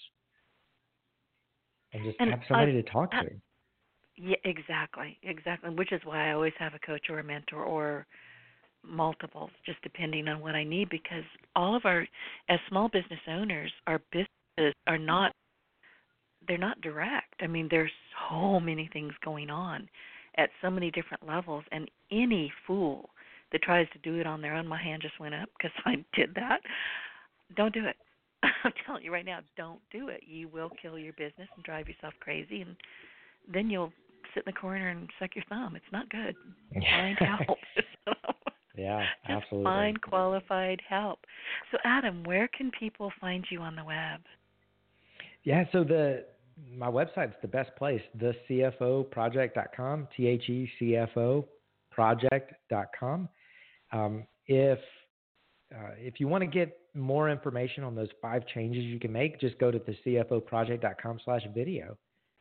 S3: and just
S2: And
S3: have somebody
S2: I've,
S3: to talk
S2: I,
S3: to.
S2: yeah, exactly, exactly. Which is why I always have a coach or a mentor or multiples, just depending on what I need. Because all of our, as small business owners, our businesses are not, they're not direct. I mean, there's so many things going on at so many different levels, and any fool that tries to do it on their own, my hand just went up because I did that. Don't do it. I'm telling you right now, don't do it. You will kill your business and drive yourself crazy, and then you'll sit in the corner and suck your thumb. It's not good. Find help.
S3: Yeah,
S2: Just
S3: absolutely.
S2: find qualified help. So, Adam, where can people find you on the web?
S3: Yeah, so the my website's the best place, the C F O project dot com, T H E C F O project dot com. Um, if uh, if you want to get more information on those five changes you can make, just go to the C F O project dot com slash video.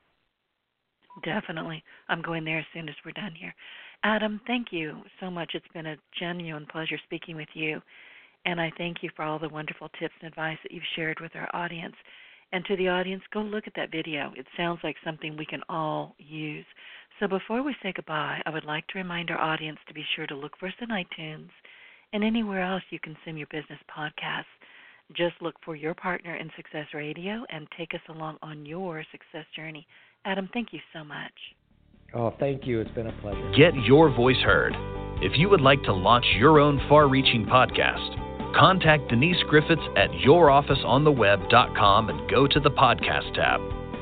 S2: Definitely. I'm going there as soon as we're done here. Adam, thank you so much. It's been a genuine pleasure speaking with you. And I thank you for all the wonderful tips and advice that you've shared with our audience. And to the audience, go look at that video. It sounds like something we can all use. So before we say goodbye, I would like to remind our audience to be sure to look for us on iTunes and anywhere else you consume your business podcasts. Just look for Your Partner in Success Radio and take us along on your success journey. Adam, thank you so much.
S3: Oh, thank you. It's been a pleasure.
S1: Get your voice heard. If you would like to launch your own far-reaching podcast, contact Denise Griffiths at your office on the web dot com and go to the podcast tab.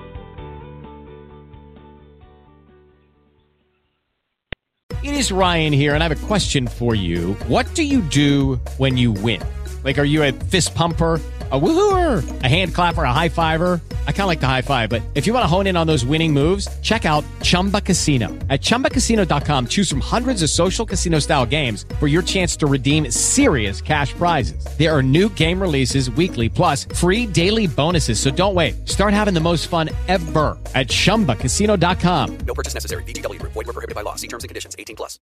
S4: It is Ryan here, and I have a question for you. What do you do when you win? Like, are you a fist pumper, a woo-hooer, a hand clapper, a high-fiver? I kind of like the high-five, but if you want to hone in on those winning moves, check out Chumba Casino. At Chumba Casino dot com, choose from hundreds of social casino-style games for your chance to redeem serious cash prizes. There are new game releases weekly, plus free daily bonuses, so don't wait. Start having the most fun ever at Chumba Casino dot com.
S5: No purchase necessary. V G W. Void where prohibited by law. See terms and conditions. eighteen plus.